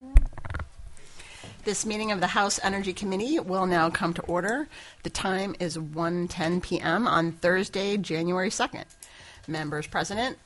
This meeting of the House Energy Committee will now come to order. The time is 1:10 p.m. on Thursday, January 2nd. Members present.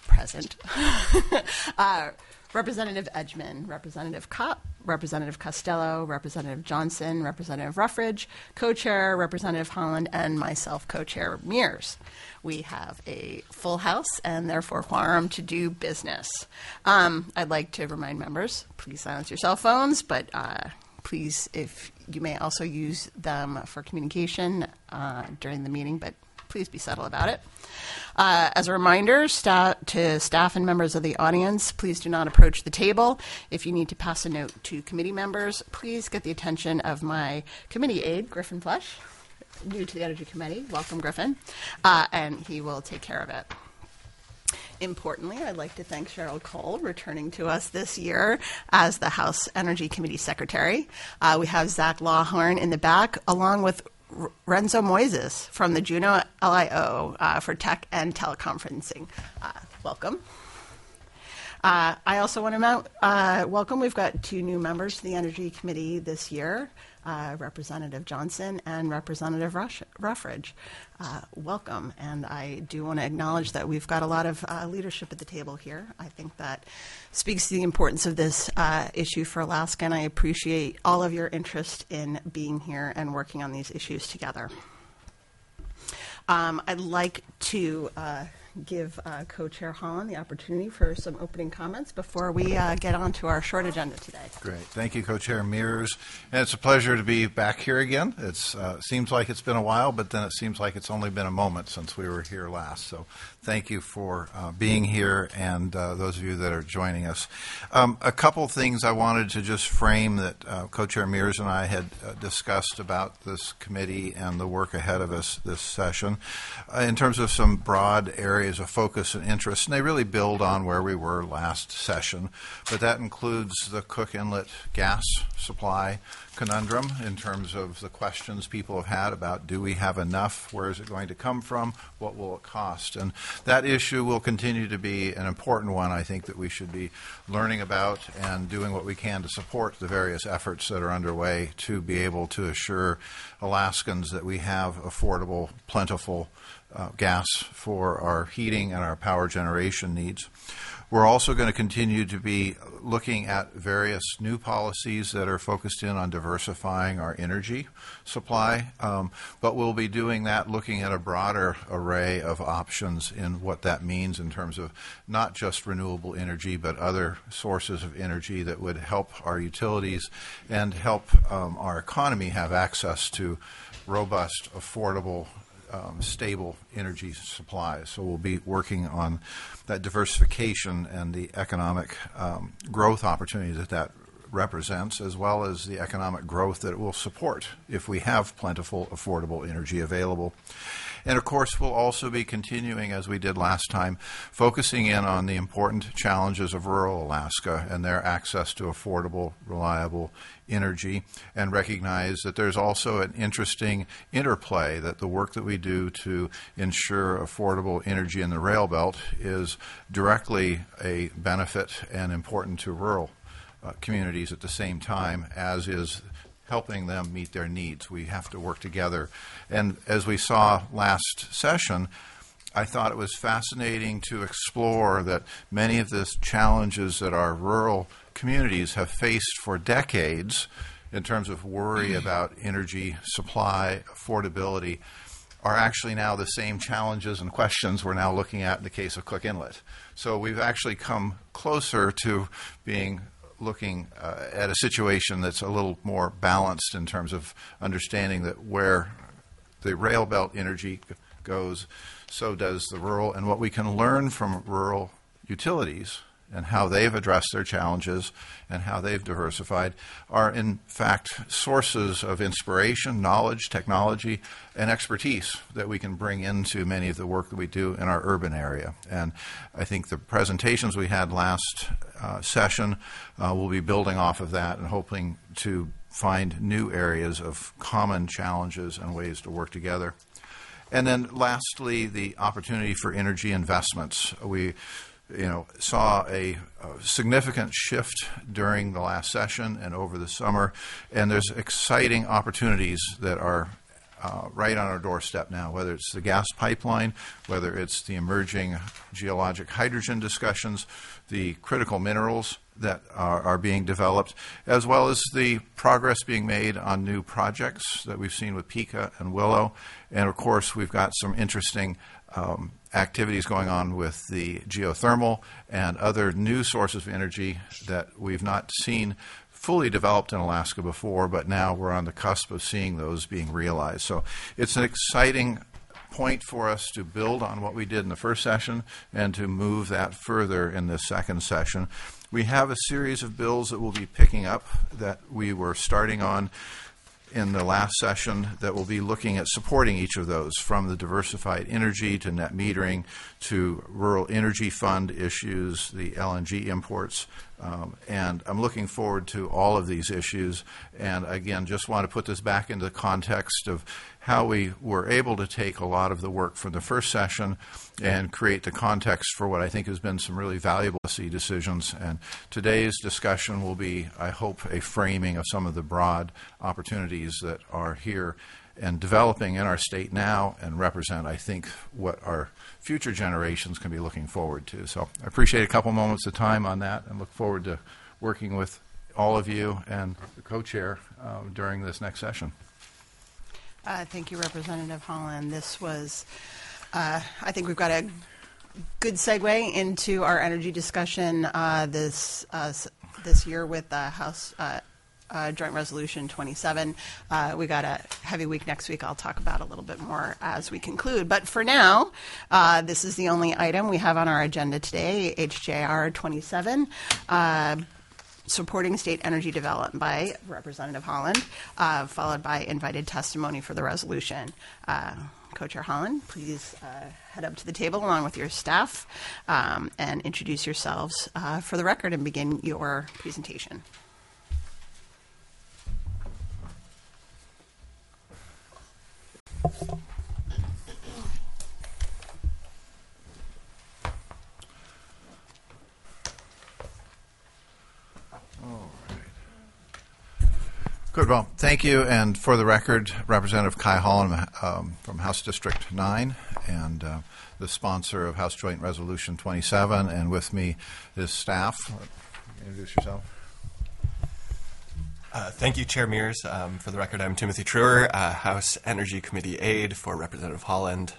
Representative Edgman, Representative Kopp, Representative Costello, Representative Johnson, Representative Ruffridge, Co-Chair Representative Holland, and myself, Co-Chair Mears. We have a full House and therefore quorum to do business. I'd like to remind members, please silence your cell phones, but please, if you may also use them for communication during the meeting, but please be subtle about it. As a reminder to staff and members of the audience, please do not approach the table. If you need to pass a note to committee members, please get the attention of my committee aide, Griffin Flesh, new to the Energy Committee. Welcome, Griffin. And he will take care of it. Importantly, I'd like to thank Cheryl Cole, returning to us this year as the House Energy Committee Secretary. We have Zach Lawhorn in the back, along with Renzo Moises from the Juneau LIO for tech and teleconferencing. Welcome. I also want to welcome, we've got two new members to the Energy Committee this year, Representative Johnson and Representative Ruffridge. Welcome, and I do want to acknowledge that we've got a lot of leadership at the table here. I think that speaks to the importance of this issue for Alaska, and I appreciate all of your interest in being here and working on these issues together. I'd like to give Co-Chair Holland the opportunity for some opening comments before we get on to our short agenda today. Great. Thank you, Co-Chair Mears. And it's a pleasure to be back here again. It seems like it's been a while, but then it seems like it's only been a moment since we were here last. So thank you for being here and those of you that are joining us. A couple things I wanted to just frame that Co-Chair Mears and I had discussed about this committee and the work ahead of us this session in terms of some broad areas of focus and interest, and they really build on where we were last session. But that includes the Cook Inlet gas supply conundrum in terms of the questions people have had about, do we have enough? Where is it going to come from? What will it cost? And that issue will continue to be an important one, I think, that we should be learning about and doing what we can to support the various efforts that are underway to be able to assure Alaskans that we have affordable, plentiful gas for our heating and our power generation needs. We're also going to continue to be looking at various new policies that are focused in on diversifying our energy supply, but we'll be doing that looking at a broader array of options in what that means in terms of not just renewable energy, but other sources of energy that would help our utilities and help our economy have access to robust, affordable, stable energy supplies. So we'll be working on that diversification and the economic growth opportunity that represents, as well as the economic growth that it will support if we have plentiful, affordable energy available. And of course, we'll also be continuing, as we did last time, focusing in on the important challenges of rural Alaska and their access to affordable, reliable energy, and recognize that there's also an interesting interplay that the work that we do to ensure affordable energy in the rail belt is directly a benefit and important to rural communities at the same time, as is helping them meet their needs. We have to work together. And as we saw last session, I thought it was fascinating to explore that many of the challenges that our rural communities have faced for decades in terms of worry about energy supply, affordability, are actually now the same challenges and questions we're now looking at in the case of Cook Inlet. So we've actually come closer to looking at a situation that's a little more balanced in terms of understanding that where the rail belt energy goes, so does the rural, and what we can learn from rural utilities and how they've addressed their challenges and how they've diversified are in fact sources of inspiration, knowledge, technology, and expertise that we can bring into many of the work that we do in our urban area. And I think the presentations we had last session will be building off of that and hoping to find new areas of common challenges and ways to work together. And then lastly, the opportunity for energy investments. We saw a significant shift during the last session and over the summer, and there's exciting opportunities that are right on our doorstep now, whether it's the gas pipeline, whether it's the emerging geologic hydrogen discussions, the critical minerals that are being developed, as well as the progress being made on new projects that we've seen with Pikka and Willow. And of course, we've got some interesting activities going on with the geothermal and other new sources of energy that we've not seen fully developed in Alaska before, but now we're on the cusp of seeing those being realized. So it's an exciting point for us to build on what we did in the first session and to move that further in this second session. We have a series of bills that we'll be picking up that we were starting on in the last session that will be looking at supporting each of those, from the diversified energy to net metering to rural energy fund issues, the LNG imports. And I'm looking forward to all of these issues. And again, just want to put this back into the context of how we were able to take a lot of the work from the first session and create the context for what I think has been some really valuable policy decisions. And today's discussion will be, I hope, a framing of some of the broad opportunities that are here and developing in our state now and represent, I think, what our future generations can be looking forward to. So I appreciate a couple moments of time on that and look forward to working with all of you and the co-chair during this next session. Thank you, Representative Holland. This was, I think we've got a good segue into our energy discussion this year with the House Joint Resolution 27. We got a heavy week next week. I'll talk about a little bit more as we conclude. But for now, this is the only item we have on our agenda today, HJR 27. Supporting state energy development by Representative Holland, followed by invited testimony for the resolution. Co-Chair Holland, please head up to the table along with your staff and introduce yourselves for the record and begin your presentation. Good. Well, thank you. And for the record, Representative Kai Holland from House District 9 and the sponsor of House Joint Resolution 27. And with me is staff. Introduce yourself. Thank you, Chair Mears. For the record, I'm Timothy Truer, House Energy Committee aide for Representative Holland.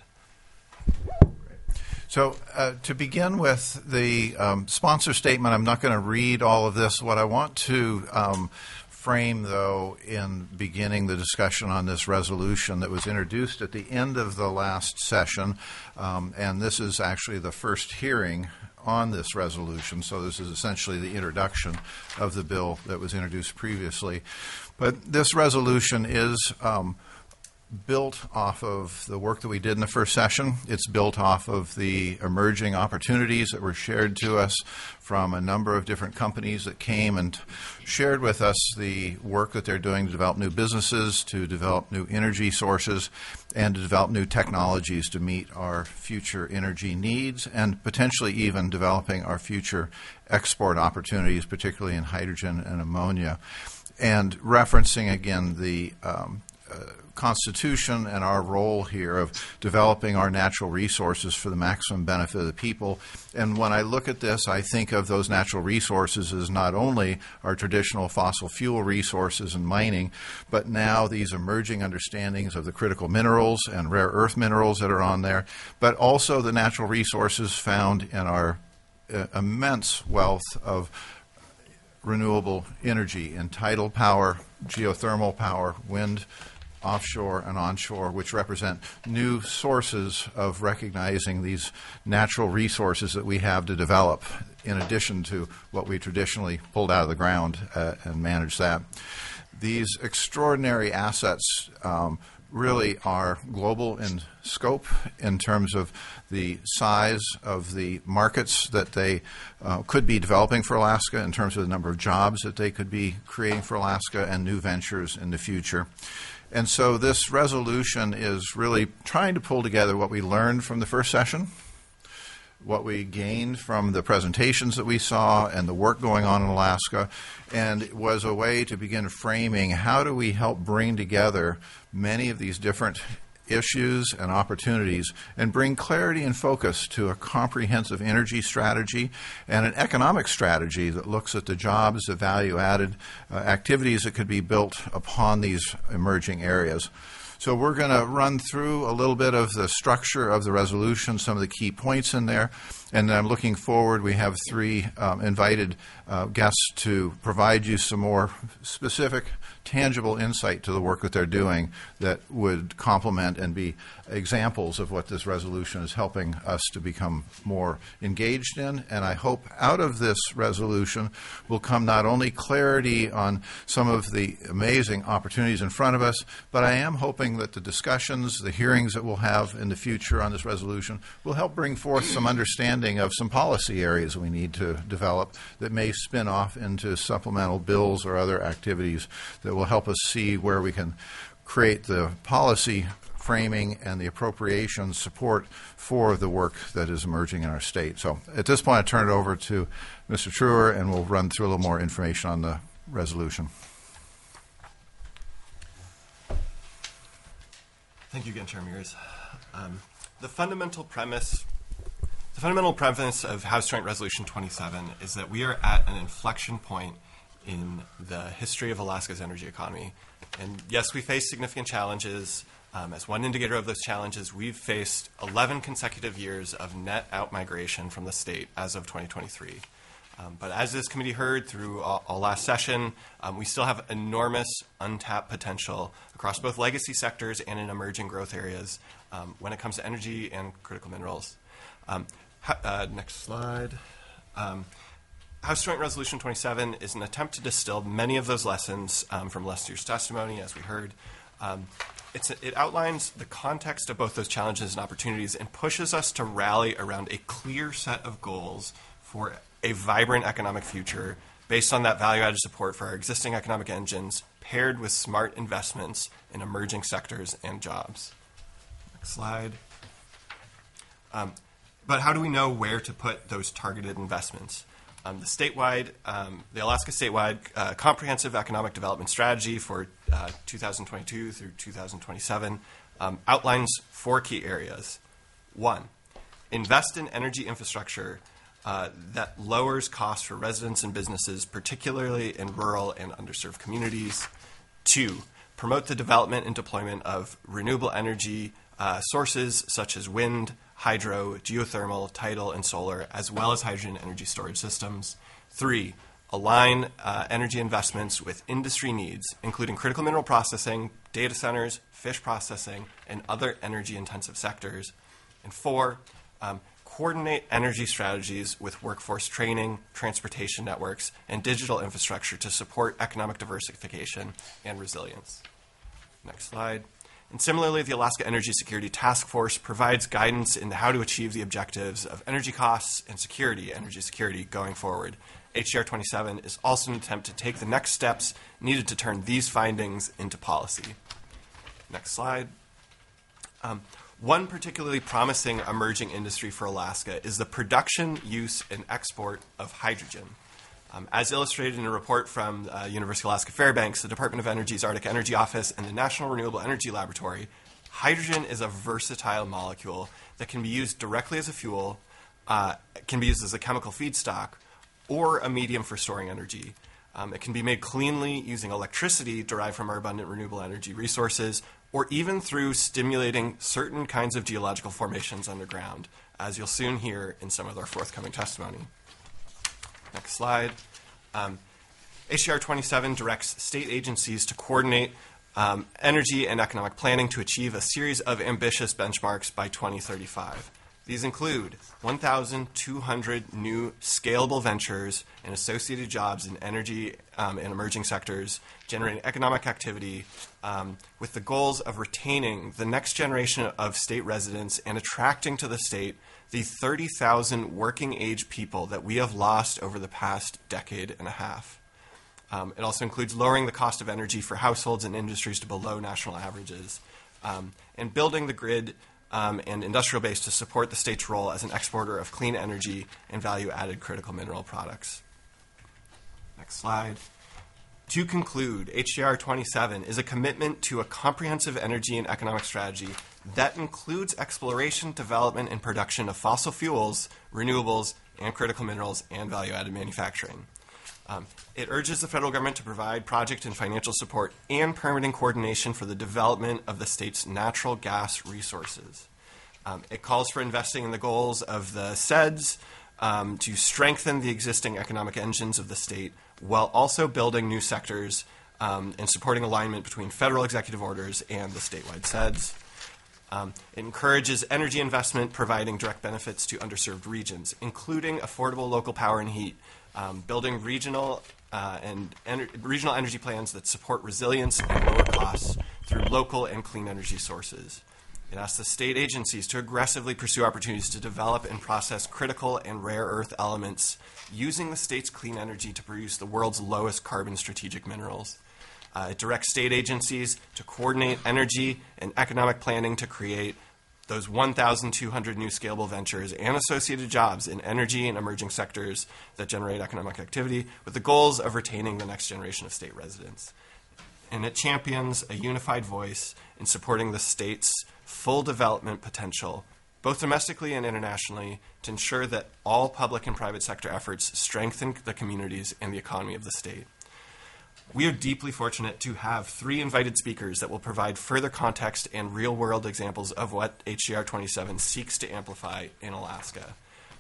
So to begin with the sponsor statement, I'm not going to read all of this. What I want to frame, though, in beginning the discussion on this resolution that was introduced at the end of the last session, and this is actually the first hearing on this resolution, so this is essentially the introduction of the bill that was introduced previously. But this resolution is built off of the work that we did in the first session. It's built off of the emerging opportunities that were shared to us from a number of different companies that came and shared with us the work that they're doing to develop new businesses, to develop new energy sources, and to develop new technologies to meet our future energy needs and potentially even developing our future export opportunities, particularly in hydrogen and ammonia. And referencing again the Constitution and our role here of developing our natural resources for the maximum benefit of the people. And when I look at this, I think of those natural resources as not only our traditional fossil fuel resources and mining, but now these emerging understandings of the critical minerals and rare earth minerals that are on there, but also the natural resources found in our immense wealth of renewable energy in tidal power, geothermal power, wind, offshore and onshore, which represent new sources of recognizing these natural resources that we have to develop, in addition to what we traditionally pulled out of the ground and manage that. These extraordinary assets really are global in scope in terms of the size of the markets that they could be developing for Alaska, in terms of the number of jobs that they could be creating for Alaska, and new ventures in the future. And so this resolution is really trying to pull together what we learned from the first session, what we gained from the presentations that we saw and the work going on in Alaska, and it was a way to begin framing how do we help bring together many of these different issues and opportunities and bring clarity and focus to a comprehensive energy strategy and an economic strategy that looks at the jobs, the value-added activities that could be built upon these emerging areas. So we're going to run through a little bit of the structure of the resolution, some of the key points in there, and I'm looking forward. We have three invited guests to provide you some more specific, tangible insight to the work that they're doing that would complement and be examples of what this resolution is helping us to become more engaged in. And I hope out of this resolution will come not only clarity on some of the amazing opportunities in front of us, but I am hoping that the discussions, the hearings that we'll have in the future on this resolution will help bring forth some understanding of some policy areas we need to develop that may spin off into supplemental bills or other activities that will help us see where we can create the policy framing and the appropriation support for the work that is emerging in our state. So at this point, I turn it over to Mr. Truer, and we'll run through a little more information on the resolution. Thank you again, Chair Mears. The fundamental premise of House Joint Resolution 27 is that we are at an inflection point in the history of Alaska's energy economy. And yes, we face significant challenges. As one indicator of those challenges, we've faced 11 consecutive years of net outmigration from the state as of 2023. But as this committee heard through all last session, we still have enormous untapped potential across both legacy sectors and in emerging growth areas when it comes to energy and critical minerals. Next slide. House Joint Resolution 27 is an attempt to distill many of those lessons from last year's testimony, as we heard. It outlines the context of both those challenges and opportunities and pushes us to rally around a clear set of goals for a vibrant economic future based on that value-added support for our existing economic engines paired with smart investments in emerging sectors and jobs. Next slide. But how do we know where to put those targeted investments? The Alaska statewide comprehensive economic development strategy for 2022 through 2027 outlines four key areas. One, invest in energy infrastructure that lowers costs for residents and businesses, particularly in rural and underserved communities. Two, promote the development and deployment of renewable energy sources such as wind, hydro, geothermal, tidal, and solar, as well as hydrogen energy storage systems. Three, align energy investments with industry needs, including critical mineral processing, data centers, fish processing, and other energy-intensive sectors. And four, coordinate energy strategies with workforce training, transportation networks, and digital infrastructure to support economic diversification and resilience. Next slide. And similarly, the Alaska Energy Security Task Force provides guidance in how to achieve the objectives of energy costs and energy security going forward. HJR 27 is also an attempt to take the next steps needed to turn these findings into policy. Next slide. One particularly promising emerging industry for Alaska is the production, use, and export of hydrogen. As illustrated in a report from University of Alaska Fairbanks, the Department of Energy's Arctic Energy Office, and the National Renewable Energy Laboratory, hydrogen is a versatile molecule that can be used directly as a fuel, can be used as a chemical feedstock, or a medium for storing energy. It can be made cleanly using electricity derived from our abundant renewable energy resources, or even through stimulating certain kinds of geological formations underground, as you'll soon hear in some of our forthcoming testimony. Next slide. HJR 27 directs state agencies to coordinate energy and economic planning to achieve a series of ambitious benchmarks by 2035. These include 1,200 new scalable ventures and associated jobs in energy and emerging sectors, generating economic activity with the goals of retaining the next generation of state residents and attracting to the state the 30,000 working-age people that we have lost over the past decade and a half. It also includes lowering the cost of energy for households and industries to below national averages, and building the grid and industrial base to support the state's role as an exporter of clean energy and value-added critical mineral products. Next slide. To conclude, HJR 27 is a commitment to a comprehensive energy and economic strategy that includes exploration, development, and production of fossil fuels, renewables, and critical minerals, and value-added manufacturing. It urges the federal government to provide project and financial support and permitting coordination for the development of the state's natural gas resources. It calls for investing in the goals of the SEDS to strengthen the existing economic engines of the state while also building new sectors and supporting alignment between federal executive orders and the statewide SEDS. It encourages energy investment, providing direct benefits to underserved regions, including affordable local power and heat, building regional energy plans that support resilience and lower costs through local and clean energy sources. It asks the state agencies to aggressively pursue opportunities to develop and process critical and rare earth elements using the state's clean energy to produce the world's lowest carbon strategic minerals. It directs state agencies to coordinate energy and economic planning to create those 1,200 new scalable ventures and associated jobs in energy and emerging sectors that generate economic activity with the goals of retaining the next generation of state residents. And it champions a unified voice in supporting the state's full development potential, both domestically and internationally, to ensure that all public and private sector efforts strengthen the communities and the economy of the state. We are deeply fortunate to have 3 invited speakers that will provide further context and real-world examples of what HJR 27 seeks to amplify in Alaska.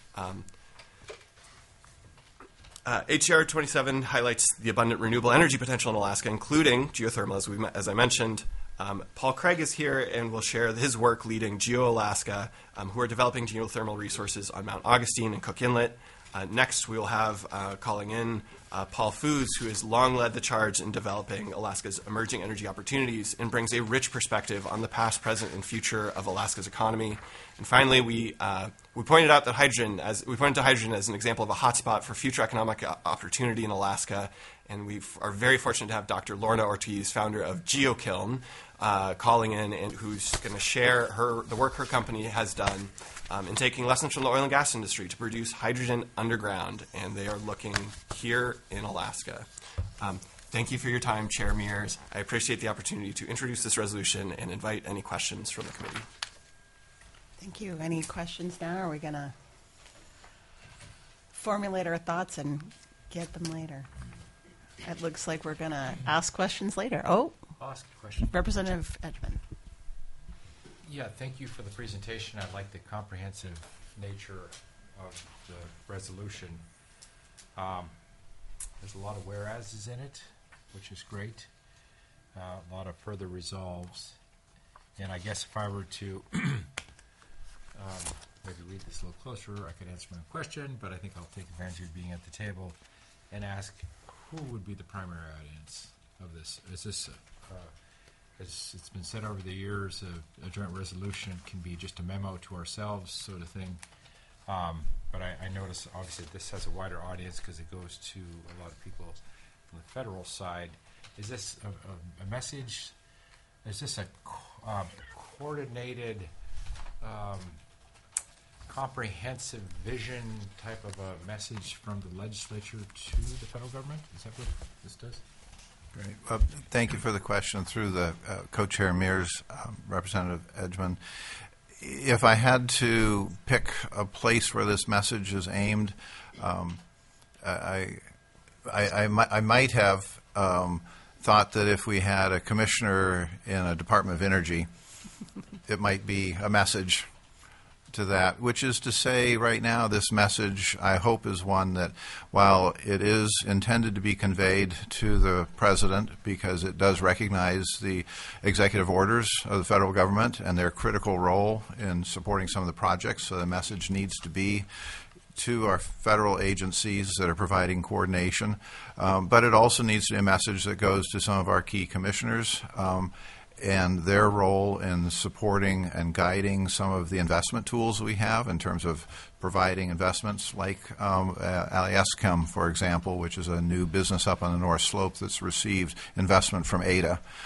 HJR 27 highlights the abundant renewable energy potential in Alaska, including geothermal, as I mentioned. Paul Craig is here and will share his work leading GeoAlaska, who are developing geothermal resources on Mount Augustine and Cook Inlet. Next, we will have calling in Paul Foos, who has long led the charge in developing Alaska's emerging energy opportunities and brings a rich perspective on the past, present, and future of Alaska's economy. And finally, we pointed out that hydrogen as an example of a hotspot for future economic opportunity in Alaska. And we are very fortunate to have Dr. Lorna Ortiz, founder of GeoKiln, calling in, and who's going to share the work her company has done in taking lessons from the oil and gas industry to produce hydrogen underground, and they are looking here in Alaska. Thank you for your time, Chair Mears. I appreciate the opportunity to introduce this resolution and invite any questions from the committee. Thank you. Any questions now? Or are we going to formulate our thoughts and get them later? It looks like we're going to ask questions later. Oh, I'll ask a question. Representative Edgman. Yeah, thank you for the presentation. I like the comprehensive nature of the resolution. There's a lot of whereases in it, which is great. A lot of further resolves. And I guess if I were to maybe read this a little closer, I could answer my own question, but I think I'll take advantage of being at the table and ask who would be the primary audience of this? Is this, as it's been said over the years, a joint resolution can be just a memo to ourselves sort of thing. But I notice, obviously, this has a wider audience because it goes to a lot of people on the federal side. Is this a message? Is this a coordinated, comprehensive vision type of a message from the legislature to the federal government? Is that what this does? Great. Well, thank you for the question. Through the co-chair Mears, Representative Edgman, if I had to pick a place where this message is aimed, I might have thought that if we had a commissioner in a Department of Energy, it might be a message to that, which is to say right now this message, I hope, is one that while it is intended to be conveyed to the President because it does recognize the executive orders of the federal government and their critical role in supporting some of the projects, so the message needs to be to our federal agencies that are providing coordination, but it also needs to be a message that goes to some of our key commissioners and their role in supporting and guiding some of the investment tools we have in terms of providing investments like Aliascom, for example, which is a new business up on the North Slope that's received investment from ADA.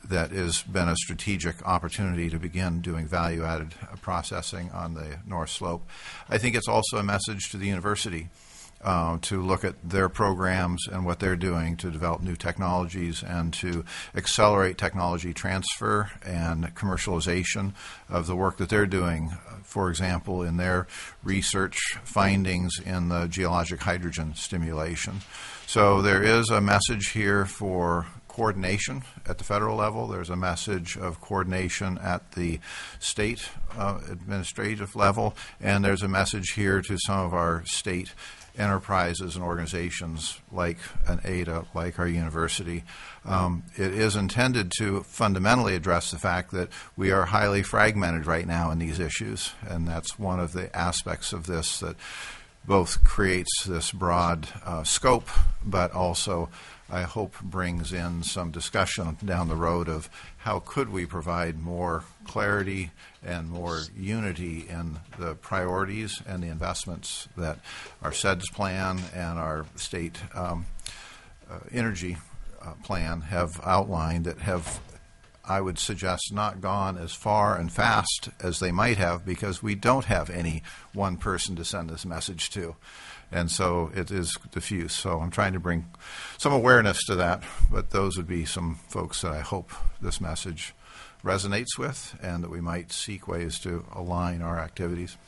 that has been a strategic opportunity to begin doing value-added processing on the North Slope. I think it's also a message to the university to look at their programs and what they're doing to develop new technologies and to accelerate technology transfer and commercialization of the work that they're doing, for example, in their research findings in the geologic hydrogen stimulation. So there is a message here for coordination at the federal level. There's a message of coordination at the state administrative level, and there's a message here to some of our state enterprises and organizations like an ADA, like our university. It is intended to fundamentally address the fact that we are highly fragmented right now in these issues, and that's one of the aspects of this that both creates this broad scope, but also I hope brings in some discussion down the road of how could we provide more clarity and more unity in the priorities and the investments that our SEDS plan and our state energy plan have outlined that have, I would suggest, not gone as far and fast as they might have because we don't have any one person to send this message to. And so it is diffuse. So I'm trying to bring some awareness to that, but those would be some folks that I hope this message resonates with and that we might seek ways to align our activities.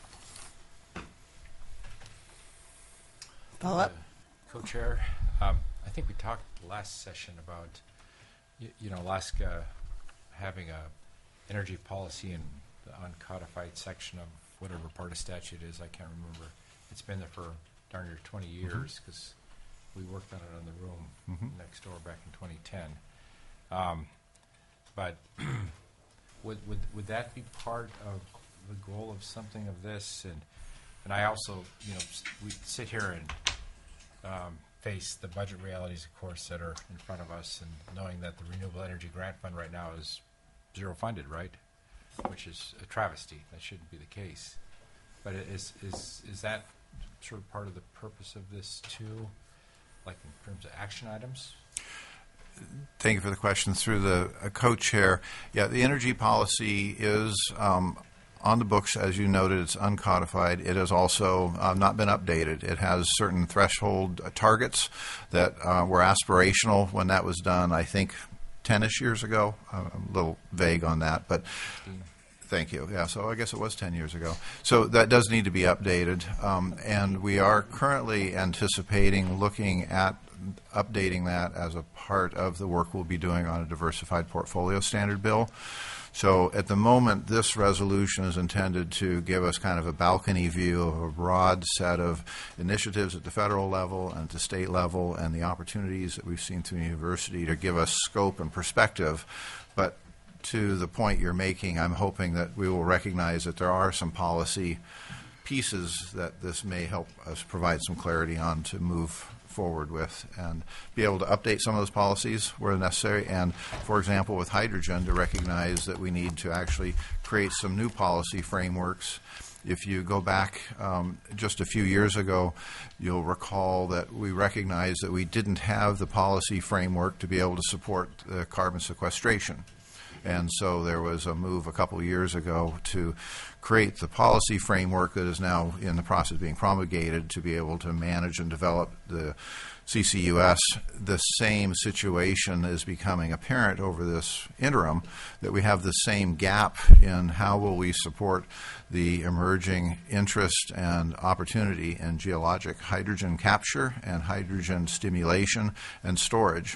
Follow up? Co-chair, I think we talked last session about, Alaska having a energy policy in the uncodified section of whatever part of statute it is. I can't remember. It's been there for darn near 20 years because we worked on it in the room next door back in 2010. But would that be part of the goal of something of this? And I also, we sit here and face the budget realities, of course, that are in front of us, and knowing that the Renewable Energy Grant Fund right now is zero funded, right? Which is a travesty. That shouldn't be the case. But is that sort of part of the purpose of this too, like in terms of action items? Thank you for the question. Through the co-chair, the energy policy is on the books, as you noted. It's uncodified. It has also not been updated. It has certain threshold targets that were aspirational when that was done, I think, 10-ish years ago. I'm a little vague on that, but thank you. Yeah, so I guess it was 10 years ago. So that does need to be updated, and we are currently anticipating looking at updating that as a part of the work we'll be doing on a diversified portfolio standard bill. So at the moment, this resolution is intended to give us kind of a balcony view of a broad set of initiatives at the federal level and at the state level and the opportunities that we've seen through the university to give us scope and perspective. But to the point you're making, I'm hoping that we will recognize that there are some policy pieces that this may help us provide some clarity on to move forward with and be able to update some of those policies where necessary. And, for example, with hydrogen, to recognize that we need to actually create some new policy frameworks. If you go back just a few years ago, you'll recall that we recognized that we didn't have the policy framework to be able to support carbon sequestration. And so there was a move a couple of years ago to create the policy framework that is now in the process of being promulgated to be able to manage and develop the CCUS. The same situation is becoming apparent over this interim, that we have the same gap in how will we support the emerging interest and opportunity in geologic hydrogen capture and hydrogen stimulation and storage.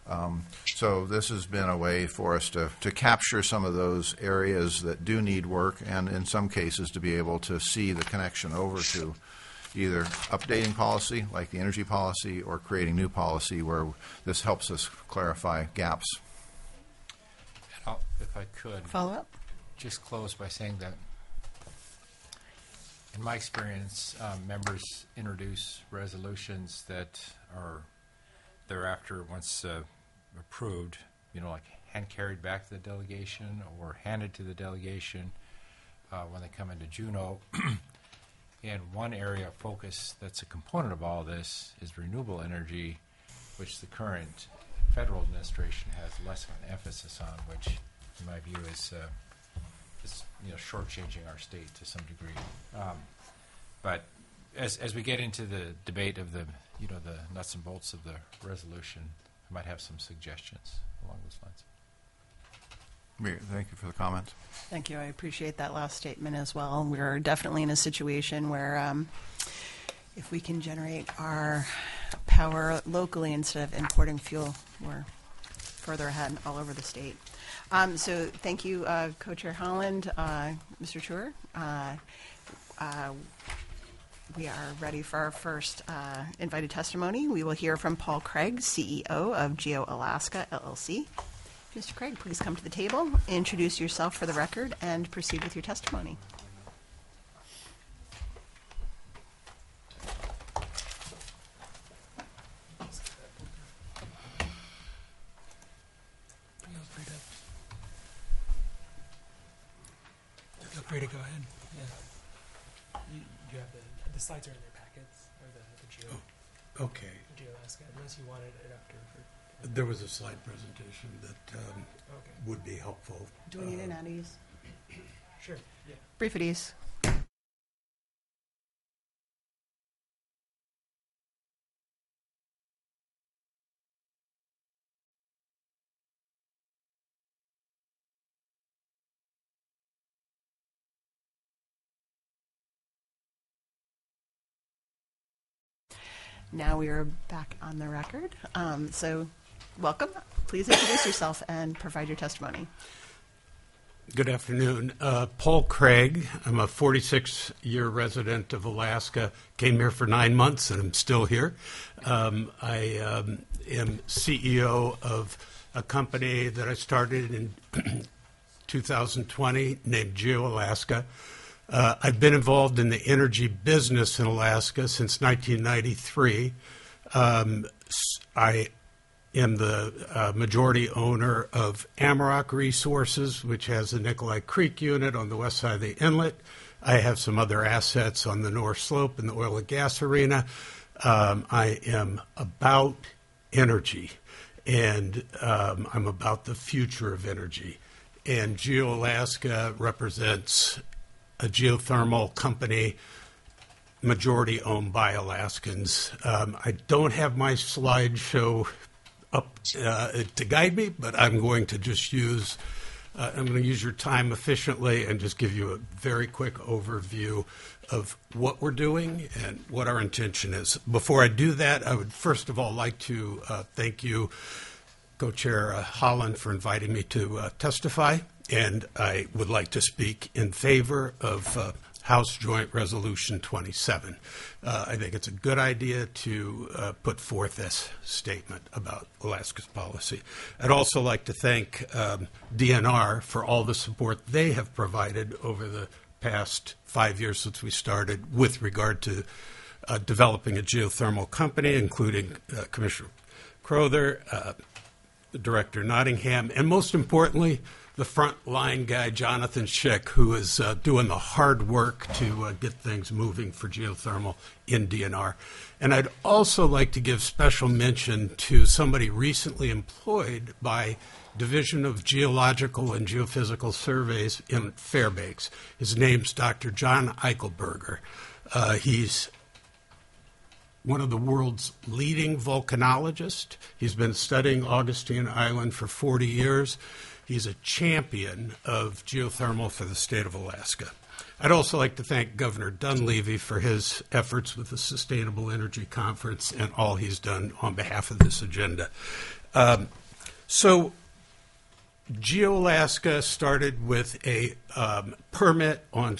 So this has been a way for us to capture some of those areas that do need work, and in some cases to be able to see the connection over to either updating policy, like the energy policy, or creating new policy where this helps us clarify gaps. And if I could, Follow up? just close by saying that in my experience, members introduce resolutions that are thereafter, once approved, like hand-carried back to the delegation or handed to the delegation when they come into Juneau. And one area of focus that's a component of all this is renewable energy, which the current federal administration has less of an emphasis on, which, in my view, is shortchanging our state to some degree. But as we get into the debate of the nuts and bolts of the resolution, I might have some suggestions along those lines. Thank you for the comments. Thank you. I appreciate that last statement as well. We're definitely in a situation where if we can generate our power locally instead of importing fuel, we're further ahead all over the state. So thank you, Co-Chair Holland, Mr. Chuer. We are ready for our first invited testimony. We will hear from Paul Craig, CEO of Geo Alaska, LLC. Mr. Craig, please come to the table, introduce yourself for the record, and proceed with your testimony. Feel free to go ahead. Yeah. You have the slides are in their packets, or the Geo. Oh, okay. Geo Alaska, unless you wanted it after. There was a slide presentation that Okay. would be helpful. Do we need an at ease? Sure. Yeah. Brief at ease. Now we are back on the record. So welcome. Please introduce yourself and provide your testimony. Good afternoon. Paul Craig. I'm a 46-year resident of Alaska. Came here for 9 months, and I'm still here. I am CEO of a company that I started in 2020 named Geo Alaska. I've been involved in the energy business in Alaska since 1993. I am the majority owner of Amarok Resources, which has the Nikolai Creek unit on the west side of the inlet. I have some other assets on the North Slope in the oil and gas arena. I am about energy, and I'm about the future of energy. And Geo Alaska represents a geothermal company, majority owned by Alaskans. I don't have my slideshow up to guide me, but I'm going to just use your time efficiently and just give you a very quick overview of what we're doing and what our intention is. Before I do that, I would first of all like to thank you, Co-Chair Holland, for inviting me to testify. And I would like to speak in favor of House Joint Resolution 27. I think it's a good idea to put forth this statement about Alaska's policy. I'd also like to thank DNR for all the support they have provided over the past 5 years since we started with regard to developing a geothermal company, including Commissioner Crowther, Director Nottingham, and most importantly, the front-line guy, Jonathan Schick, who is doing the hard work to get things moving for geothermal in DNR. And I'd also like to give special mention to somebody recently employed by Division of Geological and Geophysical Surveys in Fairbanks. His name's Dr. John Eichelberger. He's one of the world's leading volcanologists. He's been studying Augustine Island for 40 years. He's a champion of geothermal for the state of Alaska. I'd also like to thank Governor Dunleavy for his efforts with the Sustainable Energy Conference and all he's done on behalf of this agenda. So Geo Alaska started with a permit on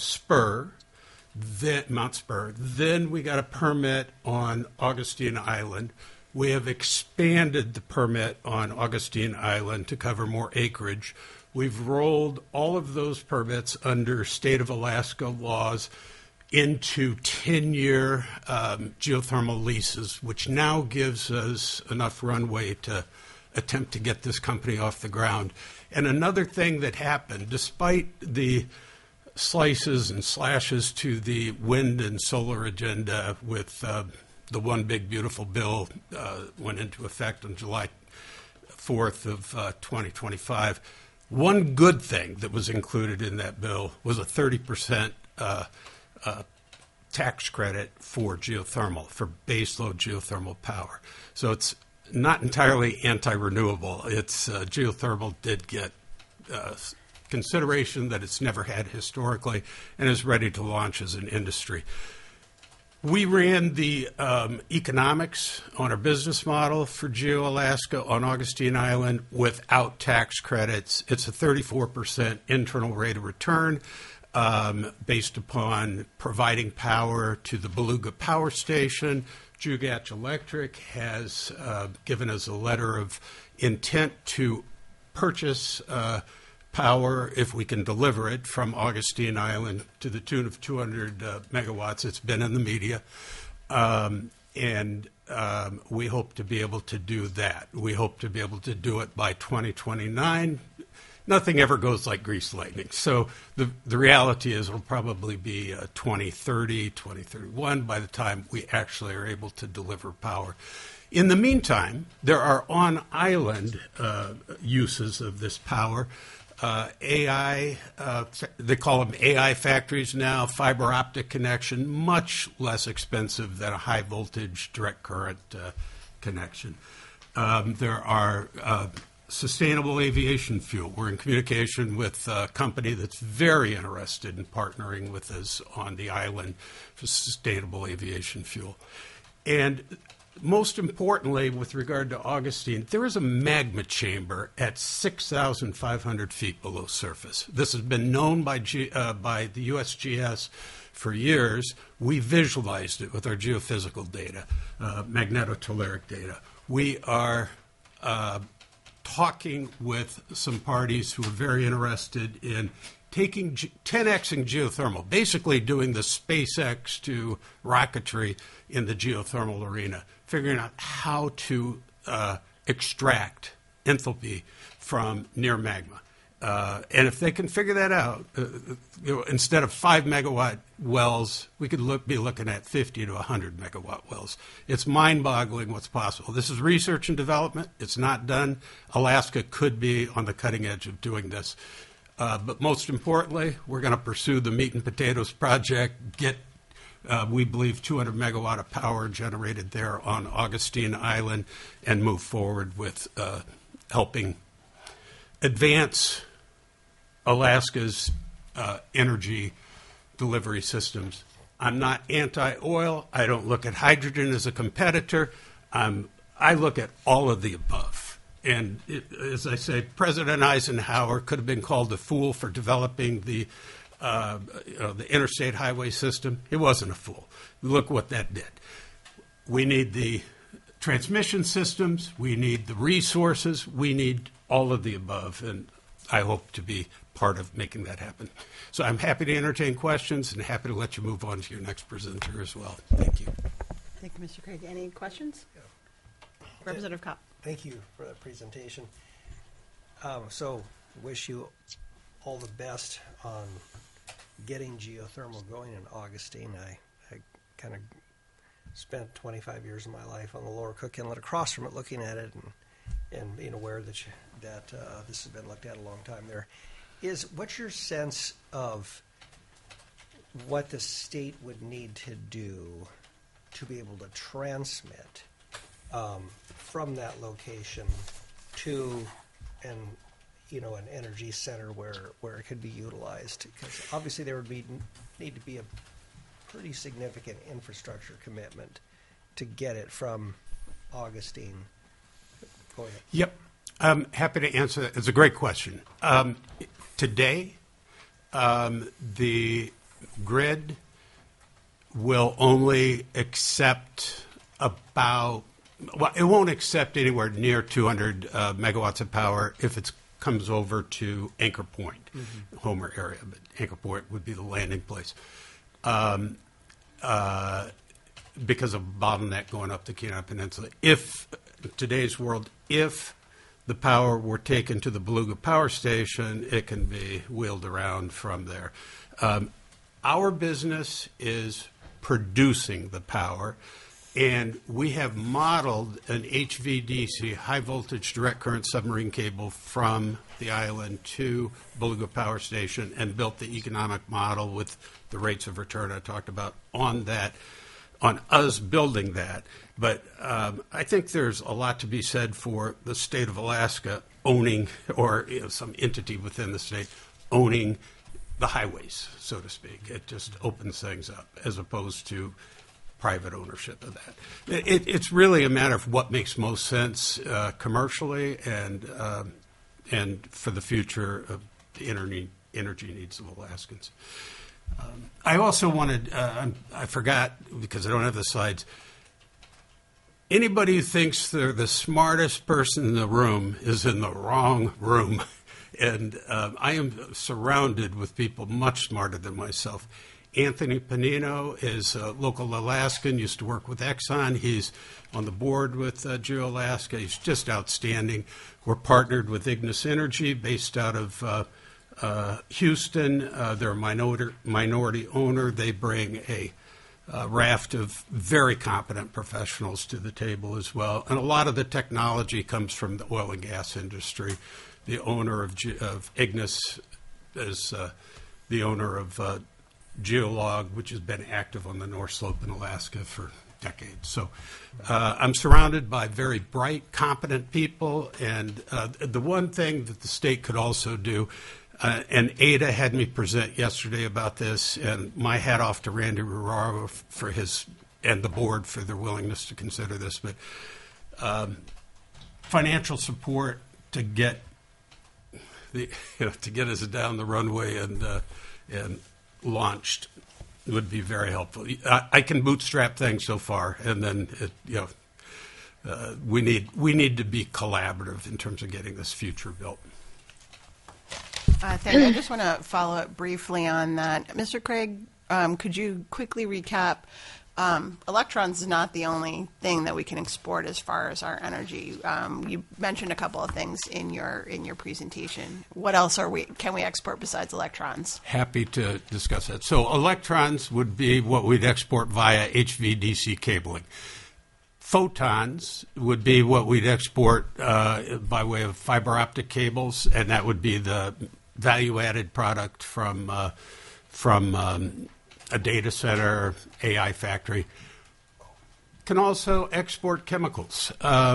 Mount Spur. Then we got a permit on Augustine Island. We have expanded the permit on Augustine Island to cover more acreage. We've rolled all of those permits under state of Alaska laws into 10-year geothermal leases, which now gives us enough runway to attempt to get this company off the ground. And another thing that happened, despite the slices and slashes to the wind and solar agenda with the One Big Beautiful Bill went into effect on July 4th of 2025. One good thing that was included in that bill was a 30% tax credit for geothermal, for baseload geothermal power. So it's not entirely anti-renewable. It's geothermal did get consideration that it's never had historically and is ready to launch as an industry. We ran the economics on our business model for GeoAlaska on Augustine Island without tax credits. It's a 34% internal rate of return based upon providing power to the Beluga Power Station. Chugach Electric has given us a letter of intent to purchase power if we can deliver it from Augustine Island to the tune of 200 megawatts. It's been in the media. And we hope to be able to do that. We hope to be able to do it by 2029. Nothing ever goes like greased lightning. So the reality is it'll probably be 2030, 2031 by the time we actually are able to deliver power. In the meantime, there are on-island uses of this power. AI, they call them AI factories now, fiber optic connection, much less expensive than a high voltage direct current connection. There are sustainable aviation fuel. We're in communication with a company that's very interested in partnering with us on the island for sustainable aviation fuel. And most importantly, with regard to Augustine, there is a magma chamber at 6,500 feet below surface. This has been known by the USGS for years. We visualized it with our geophysical data, magnetotelluric data. We are talking with some parties who are very interested in taking 10xing geothermal, basically doing the SpaceX to rocketry in the geothermal arena, figuring out how to extract enthalpy from near magma. And if they can figure that out, instead of 5 megawatt wells, we could be looking at 50 to 100 megawatt wells. It's mind-boggling what's possible. This is research and development. It's not done. Alaska could be on the cutting edge of doing this. But most importantly, we're going to pursue the meat and potatoes project, get, we believe, 200 megawatt of power generated there on Augustine Island, and move forward with helping advance Alaska's energy delivery systems. I'm not anti-oil. I don't look at hydrogen as a competitor. I look at all of the above. And as I say, President Eisenhower could have been called a fool for developing the interstate highway system. He wasn't a fool. Look what that did. We need the transmission systems. We need the resources. We need all of the above. And I hope to be part of making that happen. So I'm happy to entertain questions and happy to let you move on to your next presenter as well. Thank you. Thank you, Mr. Craig. Any questions? Representative Kopp. Thank you for that presentation. So wish you all the best on getting geothermal going in Augustine. I kind of spent 25 years of my life on the lower Cook Inlet across from it looking at it and being aware that this has been looked at a long time there. What's your sense of what the state would need to do to be able to transmit from that location to an energy center where it could be utilized? Because obviously there would need to be a pretty significant infrastructure commitment to get it from Augustine. Go ahead. Yep. I'm happy to answer that. It's a great question. Today, the grid will only accept it won't accept anywhere near 200 megawatts of power if it comes over to Anchor Point, Homer area, but Anchor Point would be the landing place. Because of bottleneck going up the Kenai Peninsula. If today's world, if the power were taken to the Beluga Power Station, it can be wheeled around from there. Our business is producing the power. And we have modeled an HVDC, high voltage direct current submarine cable, from the island to Beluga Power Station and built the economic model with the rates of return I talked about on that, on us building that. But I think there's a lot to be said for the state of Alaska owning, or some entity within the state owning the highways, so to speak. It just opens things up as opposed to private ownership of that. It's really a matter of what makes most sense commercially and for the future of the energy needs of Alaskans. I also wanted, I forgot because I don't have the slides, anybody who thinks they're the smartest person in the room is in the wrong room. And I am surrounded with people much smarter than myself. Anthony Panino is a local Alaskan, used to work with Exxon. He's on the board with GeoAlaska. He's just outstanding. We're partnered with Ignis Energy, based out of Houston. They're a minority owner. They bring a raft of very competent professionals to the table as well. And a lot of the technology comes from the oil and gas industry. The owner of Ignis is the owner of Geolog, which has been active on the North Slope in Alaska for decades. So I'm surrounded by very bright, competent people. And the one thing that the state could also do, and Ada had me present yesterday about this, and my hat off to Randy Ruraro for his and the board for their willingness to consider this, but financial support to get to get us down the runway and launched would be very helpful. I can bootstrap things so far, and then we need to be collaborative in terms of getting this future built. Thank you. I just want to follow up briefly on that. Mr. Craig, could you quickly recap? Electrons is not the only thing that we can export as far as our energy. You mentioned a couple of things in your presentation. What else can we export besides electrons? Happy to discuss that. So electrons would be what we'd export via HVDC cabling. Photons would be what we'd export by way of fiber optic cables, and that would be the value-added product from a data center, AI factory. Can also export chemicals,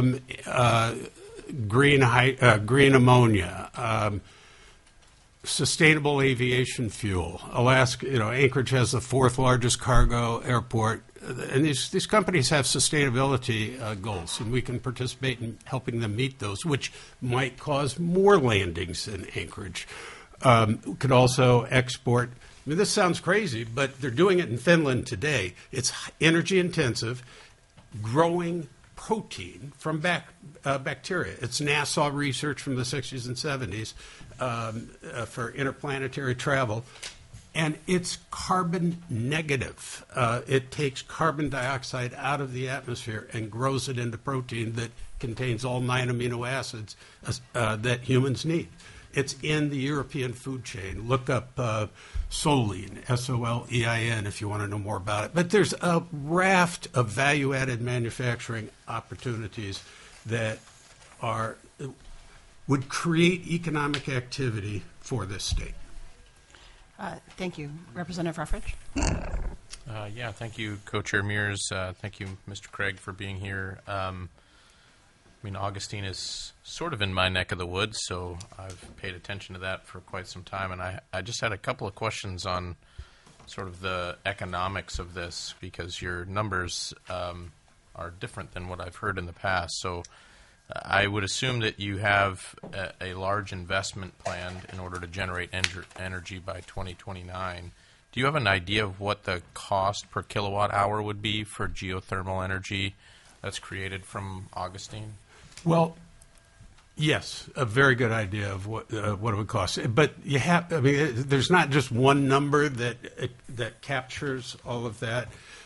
green ammonia, sustainable aviation fuel. Alaska, Anchorage has the fourth largest cargo airport, and these companies have sustainability goals, and we can participate in helping them meet those, which might cause more landings in Anchorage. Could also export. I mean, this sounds crazy, but they're doing it in Finland today. It's energy intensive, growing protein from bacteria. It's NASA research from the 60s and 70s for interplanetary travel, and it's carbon negative. It takes carbon dioxide out of the atmosphere and grows it into protein that contains all 9 amino acids that humans need. It's in the European food chain. Look up Solein, Solein, if you want to know more about it. But there's a raft of value-added manufacturing opportunities that would create economic activity for this state. Thank you. Representative Ruffridge? Yeah, thank you, Co-Chair Mears. Thank you, Mr. Craig, for being here. Augustine is sort of in my neck of the woods, so I've paid attention to that for quite some time. And I just had a couple of questions on sort of the economics of this, because your numbers are different than what I've heard in the past. So I would assume that you have a large investment planned in order to generate energy by 2029. Do you have an idea of what the cost per kilowatt hour would be for geothermal energy that's created from Augustine? Well, yes, a very good idea of what it would cost. But there's not just one number that captures all of that.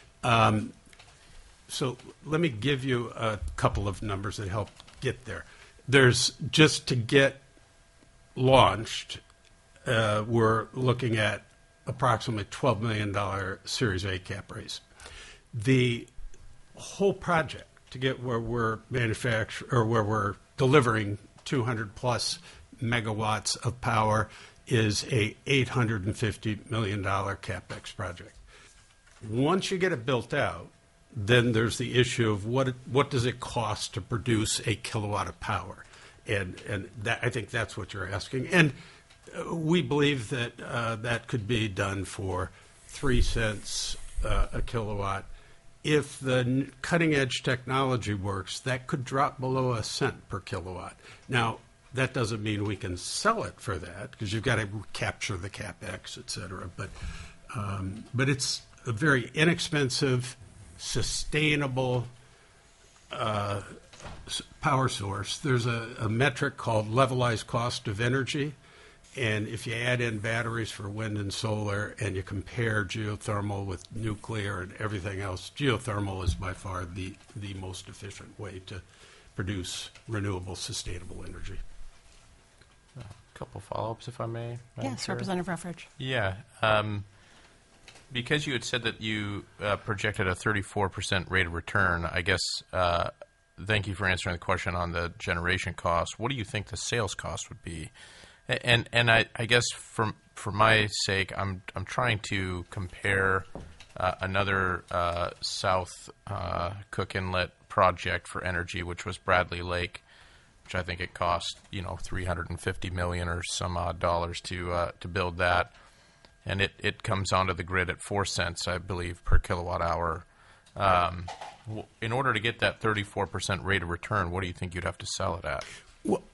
So let me give you a couple of numbers that help get there. There's, just to get launched, we're looking at approximately $12 million Series A cap raise. The whole project to get where we're where we're delivering 200 plus megawatts of power is a $850 million capex project. Once you get it built out, then there's the issue of what does it cost to produce a kilowatt of power, and that, I think that's what you're asking, and we believe that that could be done for 3 cents a kilowatt. If the cutting edge technology works, that could drop below a cent per kilowatt. Now, that doesn't mean we can sell it for that, because you've got to capture the capex, et cetera. But it's a very inexpensive, sustainable power source. There's a metric called levelized cost of energy, and if you add in batteries for wind and solar and you compare geothermal with nuclear and everything else, geothermal is by far the most efficient way to produce renewable, sustainable energy. A couple follow-ups, if I may. Madam Yes, Chair. Representative Ruffridge. Yeah. Because you had said that you projected a 34% rate of return, I guess, thank you for answering the question on the generation cost. What do you think the sales cost would be? And I guess for my sake, I'm trying to compare another South Cook Inlet project for energy, which was Bradley Lake, which I think it cost $350 million or some odd dollars to build that, and it comes onto the grid at 4 cents, I believe, per kilowatt hour. In order to get that 34% rate of return, what do you think you'd have to sell it at? Well,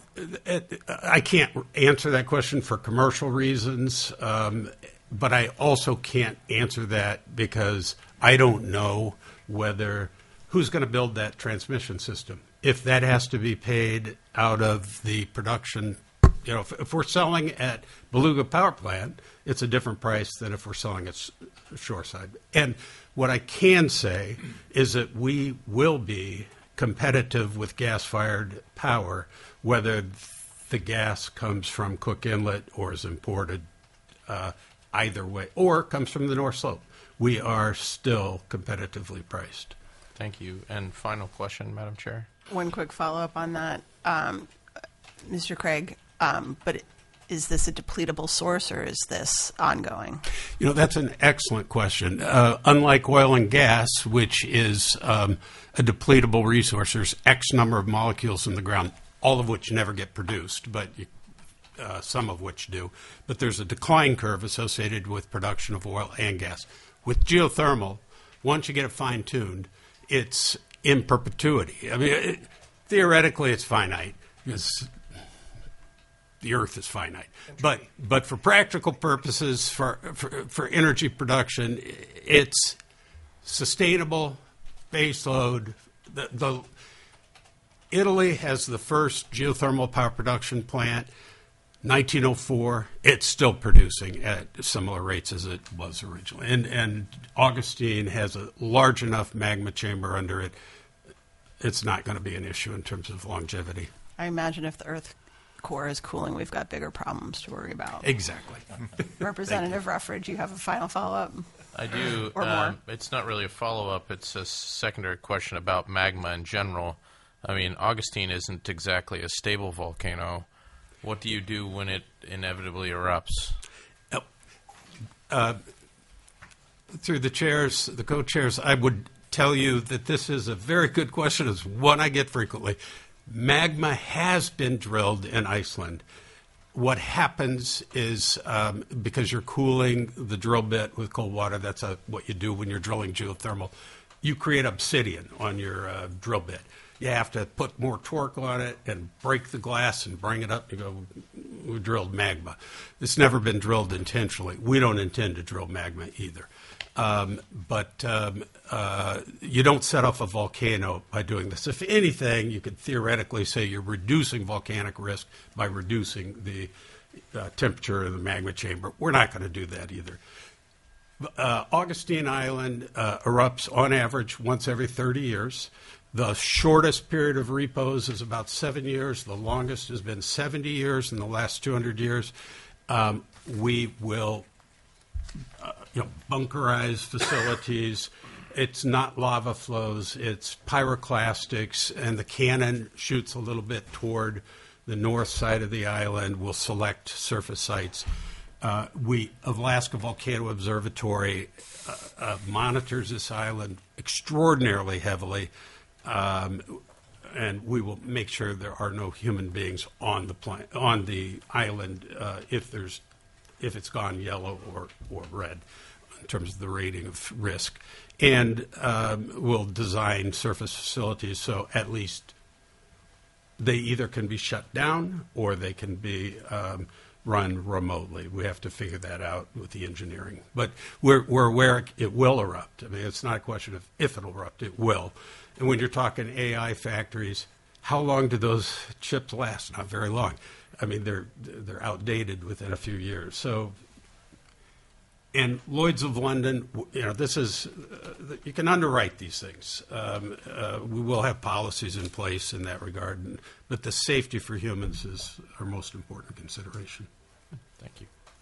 I can't answer that question for commercial reasons, but I also can't answer that because I don't know who's going to build that transmission system. If that has to be paid out of the production, if we're selling at Beluga Power Plant, it's a different price than if we're selling at Shoreside. And what I can say is that we will be competitive with gas-fired power, whether the gas comes from Cook Inlet or is imported, either way, or comes from the North Slope. We are still competitively priced. Thank you. And final question, Madam Chair. One quick follow-up on that, Mr. Craig, but is this a depletable source or is this ongoing? That's an excellent question. Unlike oil and gas, which is a depletable resource, there's X number of molecules in the ground, all of which never get produced, but some of which do. But there's a decline curve associated with production of oil and gas. With geothermal, once you get it fine-tuned, it's in perpetuity. I mean, theoretically, it's finite because the Earth is finite. But for practical purposes, for energy production, it's sustainable, baseload. Italy has the first geothermal power production plant, 1904. It's still producing at similar rates as it was originally. And Augustine has a large enough magma chamber under it. It's not going to be an issue in terms of longevity. I imagine if the Earth core is cooling, we've got bigger problems to worry about. Exactly. Representative Ruffridge, you have a final follow-up? I do. Or more. It's not really a follow-up. It's a secondary question about magma in general. I mean, Augustine isn't exactly a stable volcano. What do you do when it inevitably erupts? Through the chairs, the co-chairs, I would tell you that this is a very good question. It's one I get frequently. Magma has been drilled in Iceland. What happens is because you're cooling the drill bit with cold water, that's what you do when you're drilling geothermal, you create obsidian on your drill bit. You have to put more torque on it and break the glass and bring it up. You go, we drilled magma. It's never been drilled intentionally. We don't intend to drill magma either. But you don't set off a volcano by doing this. If anything, you could theoretically say you're reducing volcanic risk by reducing the temperature of the magma chamber. We're not going to do that either. Augustine Island erupts on average once every 30 years. The shortest period of repose is about 7 years. The longest has been 70 years in the last 200 years. We will bunkerize facilities it's not lava flows, it's pyroclastics, and the cannon shoots a little bit toward the north side of the island. We'll select surface sites. Alaska Volcano Observatory monitors this island extraordinarily heavily, and we will make sure there are no human beings on the island if it's gone yellow or red in terms of the rating of risk. And we'll design surface facilities so at least they either can be shut down or they can be run remotely. We have to figure that out with the engineering. But we're aware it will erupt. I mean, it's not a question of if it'll erupt, it will. And when you're talking AI factories, how long do those chips last? Not very long. I mean, they're outdated within a few years. So, and Lloyd's of London, this is, you can underwrite these things. We will have policies in place in that regard, but the safety for humans is our most important consideration. Thank you.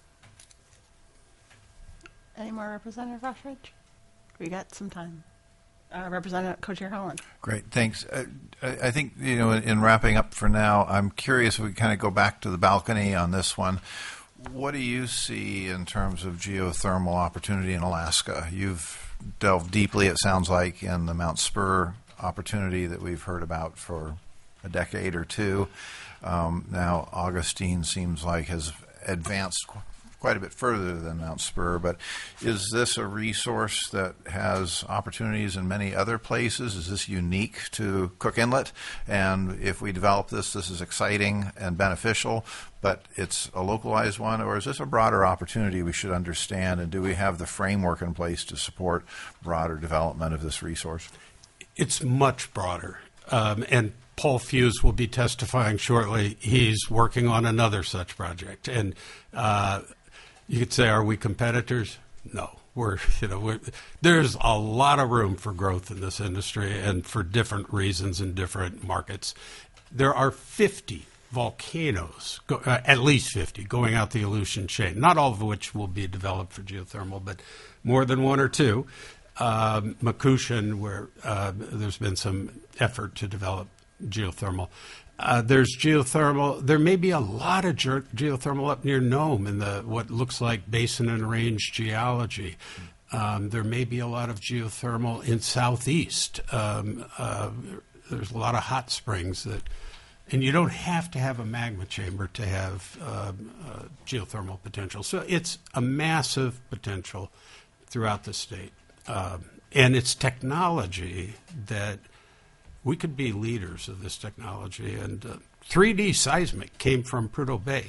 Any more, Representative Rushridge? We got some time. Representative Co-Chair Holland. Great, thanks. I think, in wrapping up for now, I'm curious if we kind of go back to the balcony on this one. What do you see in terms of geothermal opportunity in Alaska? You've delved deeply, it sounds like, in the Mount Spur opportunity that we've heard about for a decade or two. Now, Augustine seems like has advanced quite a bit further than Mount Spur, but is this a resource that has opportunities in many other places? Is this unique to Cook Inlet? And if we develop this is exciting and beneficial, but it's a localized one, or is this a broader opportunity we should understand, and do we have the framework in place to support broader development of this resource? It's much broader, and Paul Fuse will be testifying shortly. He's working on another such project, and you could say, are we competitors? No. There's a lot of room for growth in this industry and for different reasons in different markets. There are 50 volcanoes, at least 50, going out the Aleutian chain, not all of which will be developed for geothermal, but more than one or two. Makushan, where there's been some effort to develop geothermal. There's geothermal. There may be a lot of geothermal up near Nome in what looks like basin and range geology. There may be a lot of geothermal in southeast. There's a lot of hot springs and you don't have to have a magma chamber to have geothermal potential. So it's a massive potential throughout the state. And it's technology that we could be leaders of this technology, and 3D seismic came from Prudhoe Bay.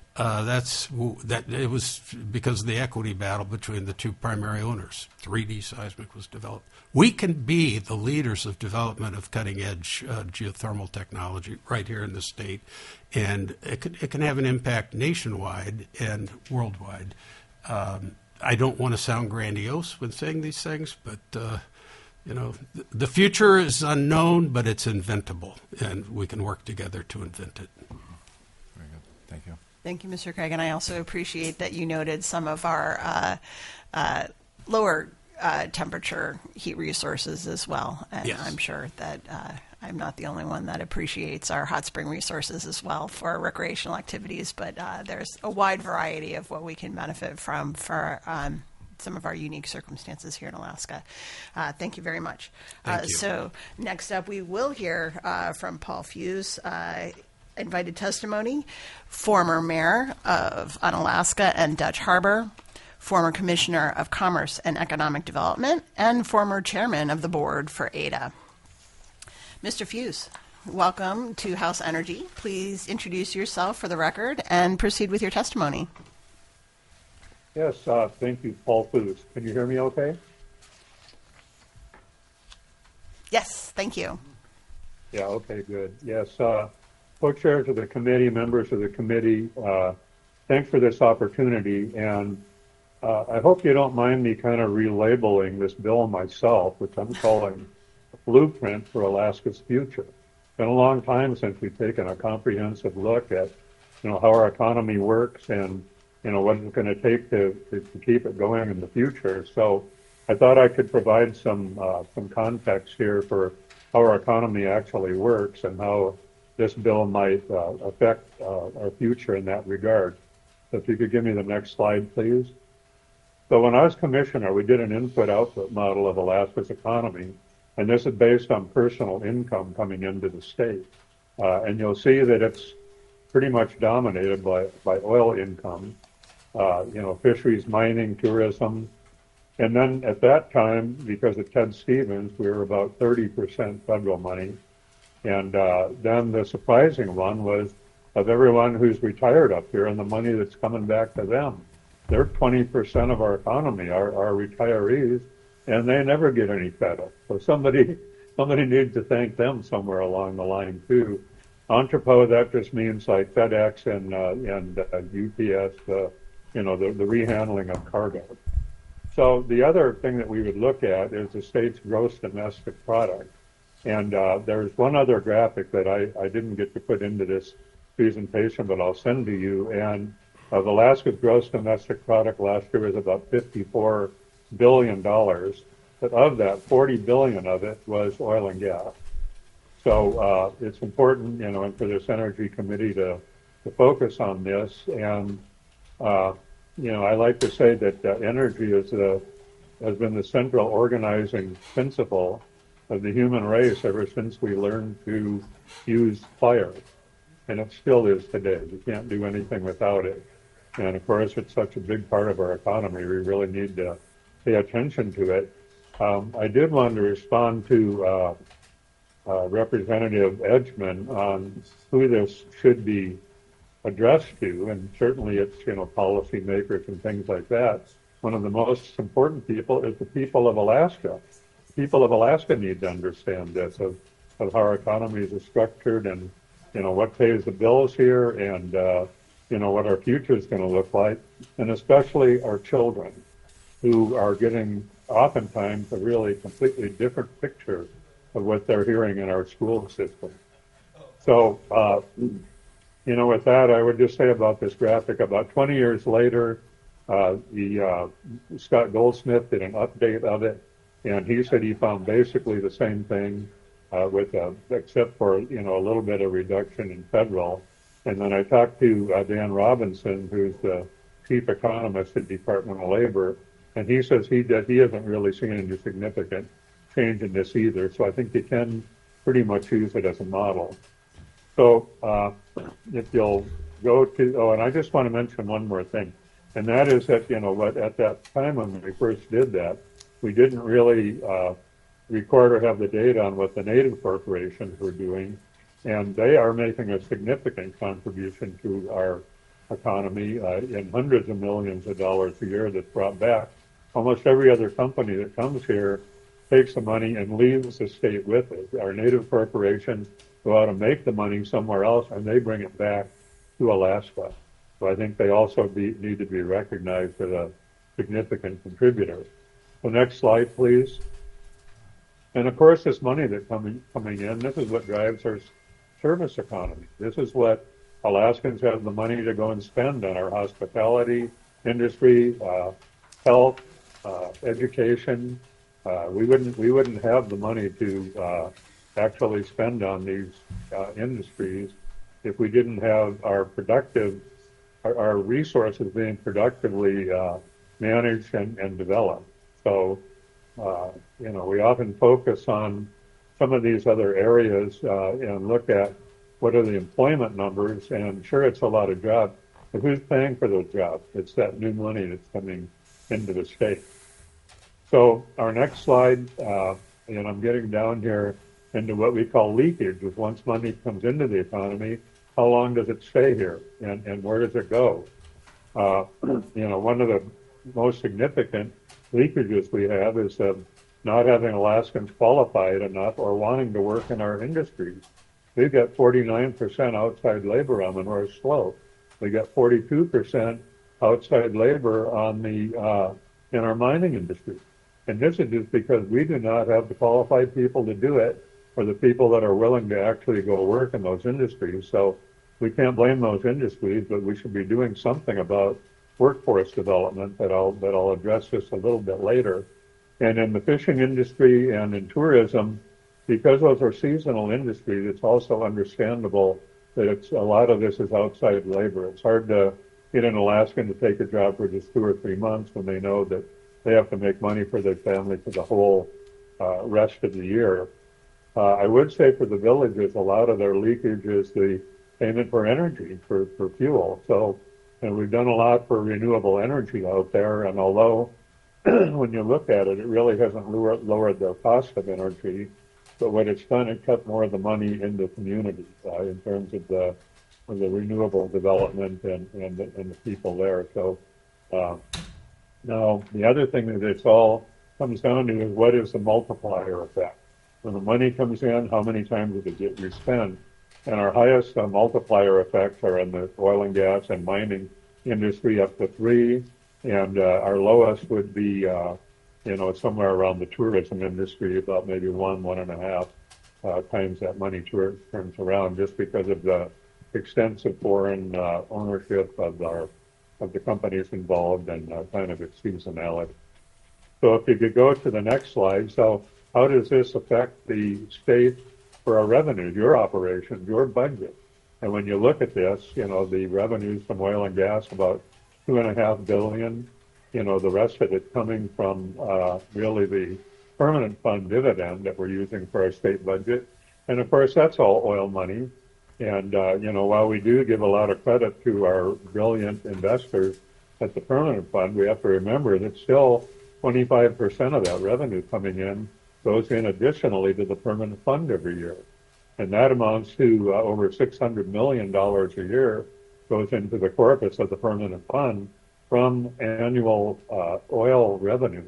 It was because of the equity battle between the two primary owners. 3D seismic was developed. We can be the leaders of development of cutting-edge geothermal technology right here in the state, and it can have an impact nationwide and worldwide. I don't want to sound grandiose when saying these things, but the future is unknown, but it's inventable, and we can work together to invent it. Very good. Thank you. Thank you, Mr. Craig, and I also appreciate that you noted some of our lower temperature heat resources as well. And yes. I'm sure that I'm not the only one that appreciates our hot spring resources as well for recreational activities, but there's a wide variety of what we can benefit from for some of our unique circumstances here in Alaska. Thank you very much. Thank you. So next up, we will hear from Paul Fuse, invited testimony, former mayor of Unalaska and Dutch Harbor, former commissioner of Commerce and Economic Development, and former chairman of the board for ADA. Mr. Fuse, welcome to House Energy. Please introduce yourself for the record and proceed with your testimony. Yes, thank you, Paul Fuse. Can you hear me okay? Yes, thank you. Yeah, okay, good. Yes, co-chairs of the committee, members of the committee, thanks for this opportunity. And I hope you don't mind me kind of relabeling this bill myself, which I'm calling a blueprint for Alaska's future. It's been a long time since we've taken a comprehensive look at, how our economy works and what it's going to take to keep it going in the future. So I thought I could provide some context here for how our economy actually works and how this bill might affect our future in that regard. So if you could give me the next slide, please. So when I was commissioner, we did an input-output model of Alaska's economy, and this is based on personal income coming into the state. And you'll see that it's pretty much dominated by oil income, fisheries, mining, tourism. And then at that time, because of Ted Stevens, we were about 30% federal money. And then the surprising one was of everyone who's retired up here and the money that's coming back to them. They're 20% of our economy, our retirees, and they never get any federal. So somebody needs to thank them somewhere along the line too. Entrepot, that just means like FedEx and UPS, the rehandling of cargo. So the other thing that we would look at is the state's gross domestic product. And there's one other graphic that I didn't get to put into this presentation, but I'll send to you. And Alaska's gross domestic product last year was about $54 billion. But of that, 40 billion of it was oil and gas. So it's important, and for this energy committee to focus on this. And I like to say that energy has been the central organizing principle of the human race ever since we learned to use fire. And it still is today. You can't do anything without it. And of course, it's such a big part of our economy. We really need to pay attention to it. I did want to respond to Representative Edgman on who this should be addressed to, and certainly it's policymakers and things like that. One of the most important people is the people of Alaska. People of Alaska need to understand this of how our economies are structured and what pays the bills here and what our future is going to look like, and especially our children who are getting oftentimes a really completely different picture of what they're hearing in our school system. So with that, I would just say about this graphic, about 20 years later, Scott Goldsmith did an update of it, and he said he found basically the same thing, except for, a little bit of reduction in federal. And then I talked to Dan Robinson, who's the chief economist at Department of Labor, and he says he hasn't really seen any significant change in this either. So I think you can pretty much use it as a model. So if you'll go to, and I just want to mention one more thing, and that is that, at that time when we first did that, we didn't really record or have the data on what the native corporations were doing, and they are making a significant contribution to our economy in hundreds of millions of dollars a year that's brought back. Almost every other company that comes here takes the money and leaves the state with it. Our native corporations go out and make the money somewhere else, and they bring it back to Alaska. So I think they also need to be recognized as a significant contributor. So next slide, please. And of course, this money that's coming in, this is what drives our service economy. This is what Alaskans have the money to go and spend on our hospitality industry, health, education. We wouldn't have the money to actually spend on these industries if we didn't have our resources being productively managed and developed. So, we often focus on some of these other areas and look at what are the employment numbers, and sure, it's a lot of jobs, but who's paying for those jobs? It's that new money that's coming into the state. So our next slide, and I'm getting down here into what we call leakage, is once money comes into the economy, how long does it stay here, and where does it go? One of the most significant leakages we have is not having Alaskans qualified enough or wanting to work in our industries. We've got 49% outside labor on the North Slope. We got 42% outside labor on in our mining industry. And this is just because we do not have the qualified people to do it, or the people that are willing to actually go work in those industries. So we can't blame those industries, but we should be doing something about workforce development that I'll address just a little bit later. And in the fishing industry and in tourism, because those are seasonal industries, it's also understandable that a lot of this is outside labor. It's hard to get an Alaskan to take a job for just 2 or 3 months when they know that they have to make money for their family for the whole rest of the year. I would say for the villages, a lot of their leakage is the payment for energy, for fuel. So, and we've done a lot for renewable energy out there, and although when you look at it, it really hasn't lowered their cost of energy, but what it's done, it cut more of the money into communities in terms of the renewable development and the people there. So now the other thing that it's all comes down to is what is the multiplier effect? When the money comes in, how many times does it get spent? And our highest multiplier effects are in the oil and gas and mining industry, up to 3, and our lowest would be, somewhere around the tourism industry, about maybe 1.5 times that money turns around, just because of the extensive foreign ownership of the companies involved and kind of its seasonality. So if you could go to the next slide. So how does this affect the state for our revenues, your operations, your budget? And when you look at this, the revenues from oil and gas, about $2.5 billion, the rest of it coming from really the permanent fund dividend that we're using for our state budget. And of course, that's all oil money. And, while we do give a lot of credit to our brilliant investors at the permanent fund, we have to remember that still 25% of that revenue coming in goes in additionally to the permanent fund every year. And that amounts to over $600 million a year goes into the corpus of the permanent fund from annual oil revenue.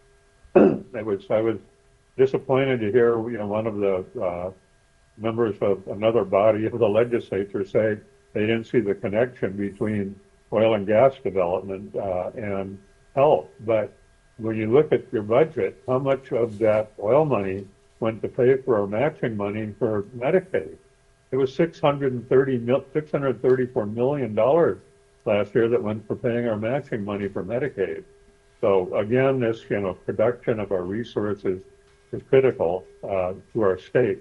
I was disappointed to hear, one of the members of another body of the legislature say they didn't see the connection between oil and gas development and health. But when you look at your budget, how much of that oil money went to pay for our matching money for Medicaid? It was $634 million last year that went for paying our matching money for Medicaid. So again, this production of our resources is critical to our state.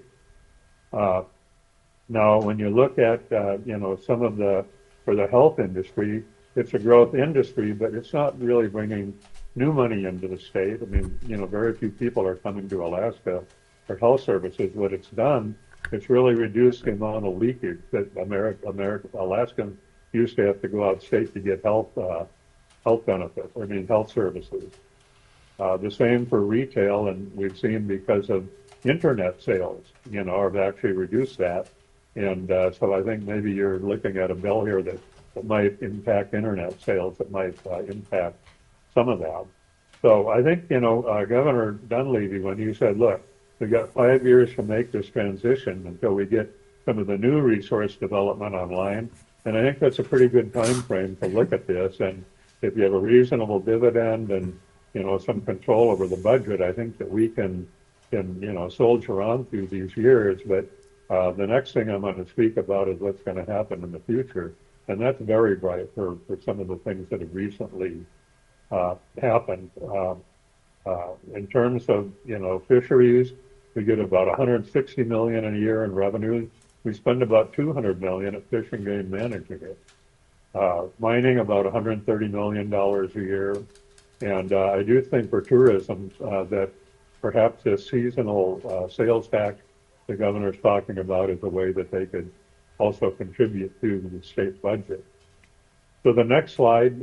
Now, when you look at some of for the health industry, it's a growth industry, but it's not really bringing new money into the state. I mean, very few people are coming to Alaska for health services. What it's done, it's really reduced the amount of leakage that Alaskans used to have to go out state to get health benefits, health services. The same for retail, and we've seen because of internet sales, have actually reduced that. And so I think maybe you're looking at a bill here that might impact internet sales, that might impact some of that. So I think, Governor Dunleavy, when you said, look, we've got 5 years to make this transition until we get some of the new resource development online, and I think that's a pretty good time frame to look at this. And if you have a reasonable dividend and, some control over the budget, I think that we can soldier on through these years. But the next thing I'm going to speak about is what's going to happen in the future. And that's very bright for some of the things that have recently happened. In terms of, fisheries, we get about $160 million a year in revenue. We spend about $200 million at Fish and Game managing it. Mining, about $130 million a year. And I do think for tourism that perhaps this seasonal sales tax the governor's talking about is a way that they could also contribute to the state budget. So the next slide,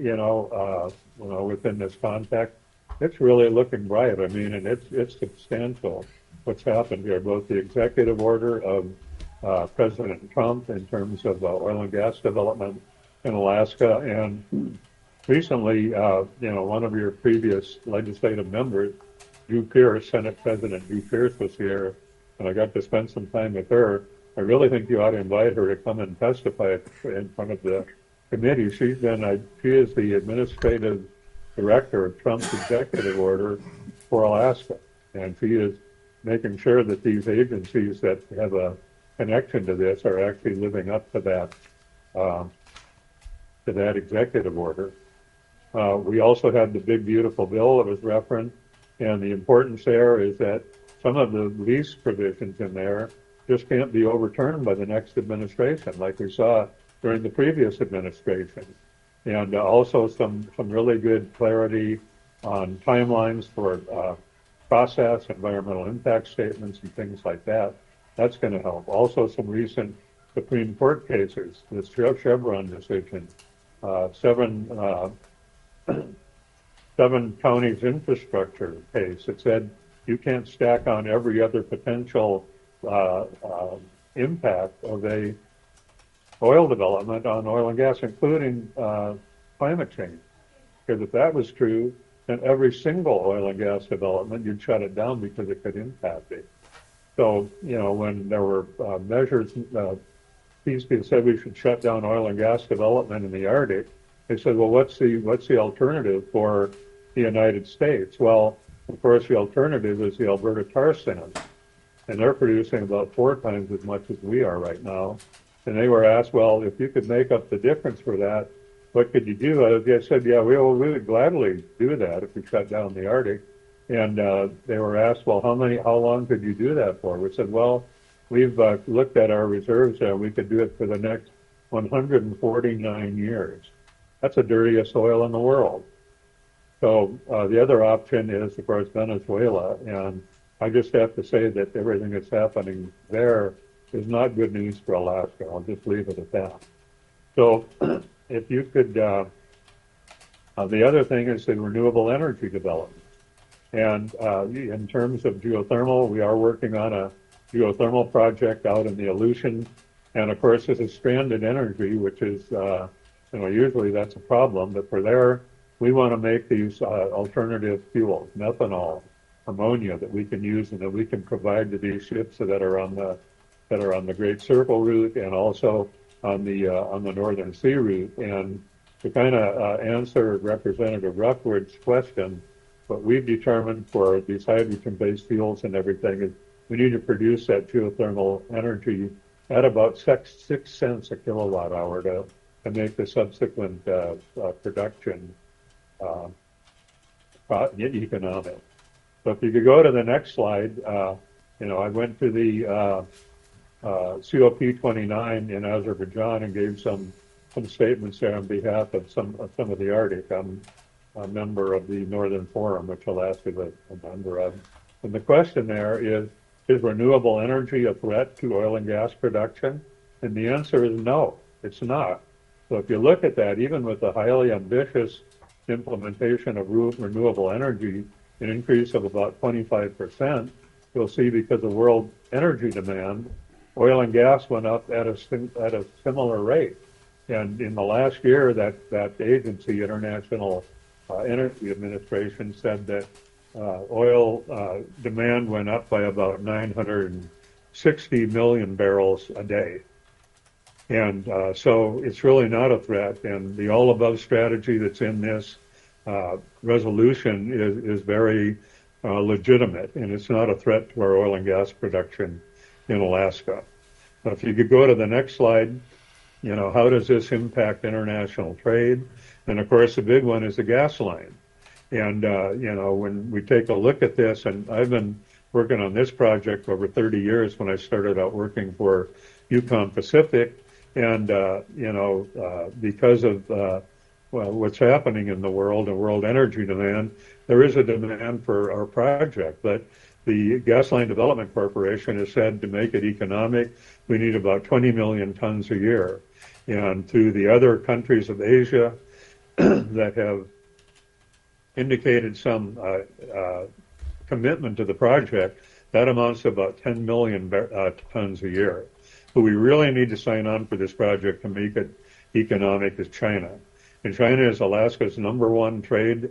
within this context, it's really looking bright. I mean, and it's substantial what's happened here, both the executive order of President Trump in terms of oil and gas development in Alaska, and recently, one of your previous legislative members, Drew Pearce, Senate President Drew Pearce, was here, and I got to spend some time with her. I really think you ought to invite her to come and testify in front of the committee. She is the administrative director of Trump's executive order for Alaska, and she is making sure that these agencies that have a connection to this are actually living up to that executive order. We also had the big beautiful bill that was referenced And the importance there is that some of the lease provisions in there just can't be overturned by the next administration, like we saw during the previous administration. And also some really good clarity on timelines for process, environmental impact statements, and things like that. That's going to help. Also, some recent Supreme Court cases, the Chevron decision, seven counties infrastructure case. It said you can't stack on every other potential impact of a oil development on oil and gas, including climate change. Because if that was true, then every single oil and gas development, you'd shut it down because it could impact it. So, when there were measures, people said we should shut down oil and gas development in the Arctic. They said, well, what's the alternative for the United States? Well, of course, the alternative is the Alberta tar sands, and they're producing about 4 times as much as we are right now. And they were asked, well, if you could make up the difference for that, what could you do? They said, yeah, we would gladly do that if we shut down the Arctic. And they were asked, well, how long could you do that for? We said, well, we've looked at our reserves and we could do it for the next 149 years. That's the dirtiest oil in the world. So the other option is, of course, Venezuela. And I just have to say that everything that's happening there is not good news for Alaska. I'll just leave it at that. So if you could, the other thing is the renewable energy development. And in terms of geothermal, we are working on a geothermal project out in the Aleutian. And of course, this is stranded energy, which is, usually that's a problem. But for there, we want to make these alternative fuels, methanol, ammonia, that we can use and that we can provide to these ships that are on the Great Circle route and also on the Northern Sea route. And to kind of answer Representative Rufford's question, what we've determined for these hydrogen-based fuels and everything is we need to produce that geothermal energy at about 6 cents a kilowatt hour to make the subsequent production economic. So if you could go to the next slide, I went to the COP29 in Azerbaijan and gave some statements there on behalf of some of the Arctic. I'm a member of the Northern Forum, which Alaska is a member of. And the question there is renewable energy a threat to oil and gas production? And the answer is no, it's not. So if you look at that, even with the highly ambitious implementation of renewable energy, an increase of about 25%, you'll see because of world energy demand, oil and gas went up at a similar rate. And in the last year, that agency, International Energy Administration, said that oil demand went up by about 960 million barrels a day. And so it's really not a threat. And the all-above strategy that's in this resolution is very legitimate, and it's not a threat to our oil and gas production in Alaska. If you could go to the next slide, how does this impact international trade? And of course, the big one is the gas line. And, when we take a look at this, and I've been working on this project for over 30 years when I started out working for Yukon Pacific. And, because of, what's happening in the world and world energy demand, there is a demand for our project. But the Gasline Development Corporation has said to make it economic, we need about 20 million tons a year. And to the other countries of Asia that have indicated some commitment to the project, that amounts to about 10 million tons a year. Who we really need to sign on for this project to make it economic is China. And China is Alaska's number one trade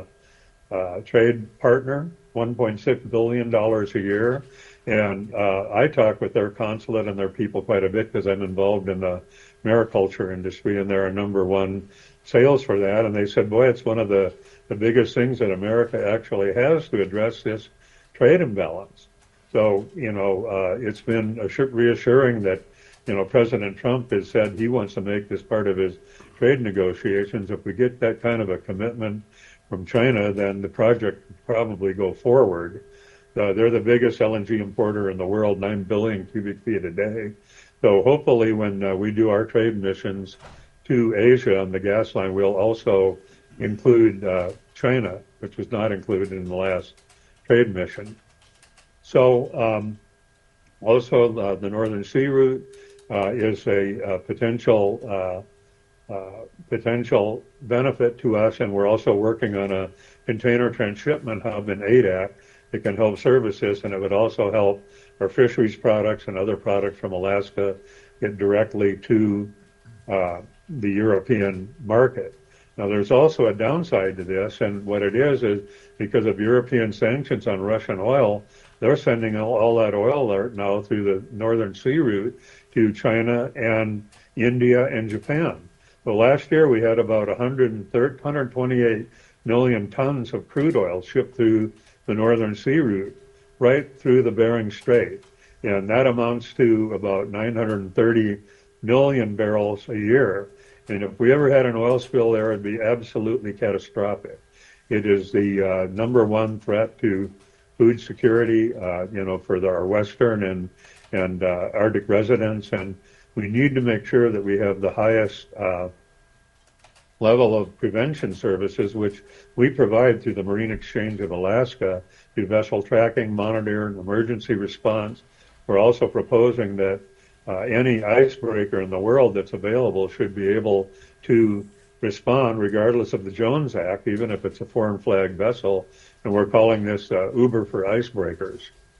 partner, $1.6 billion a year. And I talk with their consulate and their people quite a bit because I'm involved in the mariculture industry, and they're a number one sales for that. And they said, boy, it's one of the biggest things that America actually has to address this trade imbalance. So, it's been reassuring that, President Trump has said he wants to make this part of his trade negotiations. If we get that kind of a commitment from China, then the project would probably go forward. They're the biggest LNG importer in the world, 9 billion cubic feet a day. So hopefully when we do our trade missions to Asia on the gas line, we'll also include China, which was not included in the last trade mission. So also the Northern Sea Route is a potential benefit to us, and we're also working on a container transshipment hub in ADAC that can help service this, and it would also help our fisheries products and other products from Alaska get directly to the European market. Now, there's also a downside to this, and what it is because of European sanctions on Russian oil, they're sending all that oil now through the Northern Sea Route to China and India and Japan. So last year we had about 128 million tons of crude oil shipped through the Northern Sea Route right through the Bering Strait. And that amounts to about 930 million barrels a year. And if we ever had an oil spill there, it'd be absolutely catastrophic. It is the number one threat to food security, for our Western and Arctic residents. And we need to make sure that we have the highest level of prevention services, which we provide through the Marine Exchange of Alaska, through vessel tracking, monitoring, emergency response. We're also proposing that any icebreaker in the world that's available should be able to respond regardless of the Jones Act, even if it's a foreign flag vessel. And we're calling this Uber for icebreakers.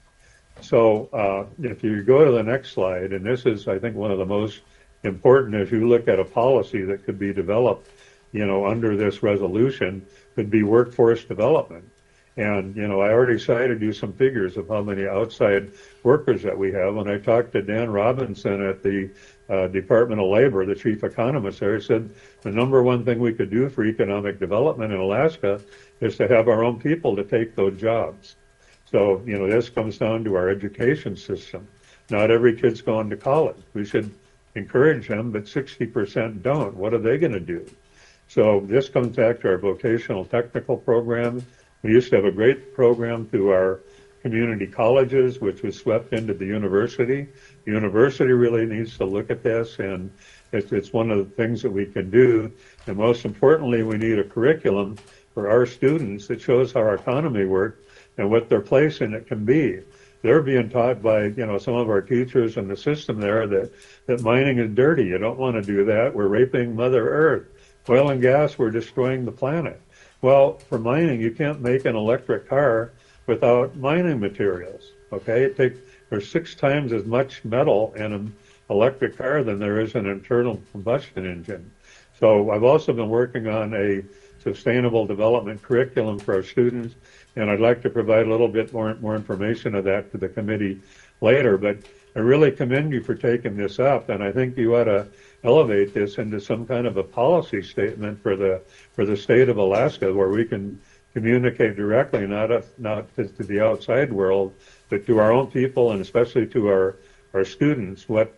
So if you go to the next slide, and this is, I think, one of the most important as you look at a policy that could be developed, under this resolution, could be workforce development. And, I already cited you some figures of how many outside workers that we have. When I talked to Dan Robinson at the Department of Labor, the chief economist there, he said the number one thing we could do for economic development in Alaska is to have our own people to take those jobs. So, this comes down to our education system. Not every kid's going to college. We should encourage them, but 60% don't. What are they going to do? So this comes back to our vocational technical program. We used to have a great program through our community colleges, which was swept into the university. The university really needs to look at this, and it's one of the things that we can do. And most importantly, we need a curriculum for our students that shows how our economy works and what their place in it can be. They're being taught by, some of our teachers in the system there that mining is dirty. You don't want to do that. We're raping Mother Earth. Oil and gas, we're destroying the planet. Well, for mining, you can't make an electric car without mining materials, okay? There's 6 times as much metal in an electric car than there is in an internal combustion engine. So I've also been working on a sustainable development curriculum for our students, and I'd like to provide a little bit more information of that to the committee later. But I really commend you for taking this up, and I think you ought to elevate this into some kind of a policy statement for the state of Alaska, where we can communicate directly, not to the outside world, but to our own people and especially to our students, what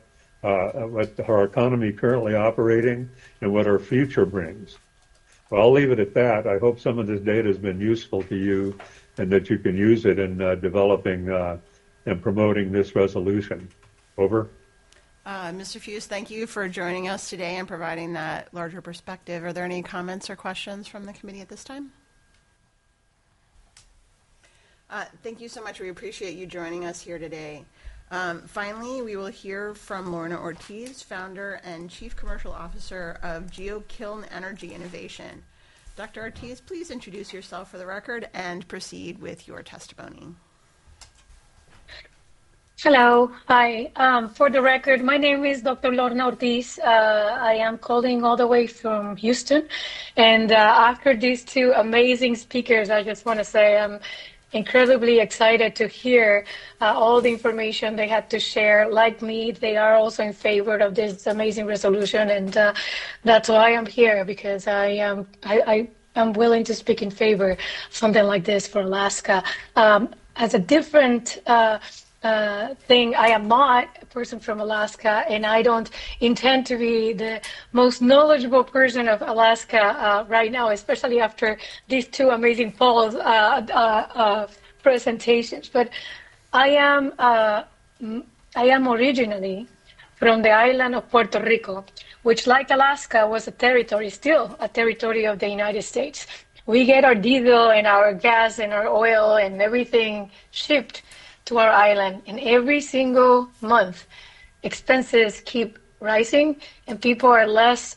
our economy currently operating and what our future brings. Well, I'll leave it at that. I hope some of this data has been useful to you and that you can use it in developing and promoting this resolution. Over. Mr. Fuse, thank you for joining us today and providing that larger perspective. Are there any comments or questions from the committee at this time? Thank you so much. We appreciate you joining us here today. Finally, we will hear from Lorna Ortiz, founder and chief commercial officer of GeoKiln Energy Innovation. Dr. Ortiz, please introduce yourself for the record and proceed with your testimony. Hello. Hi. For the record, my name is Dr. Lorna Ortiz. I am calling all the way from Houston. And after these 2 amazing speakers, I just want to say I'm incredibly excited to hear all the information they had to share. Like me, they are also in favor of this amazing resolution. And that's why I'm here, because I am willing to speak in favor of something like this for Alaska. As a different thing. I am not a person from Alaska, and I don't intend to be the most knowledgeable person of Alaska right now, especially after these two amazing polls presentations. But I am originally from the island of Puerto Rico, which, like Alaska, was a territory, still a territory of the United States. We get our diesel and our gas and our oil and everything shipped to our island, and every single month expenses keep rising, and people are less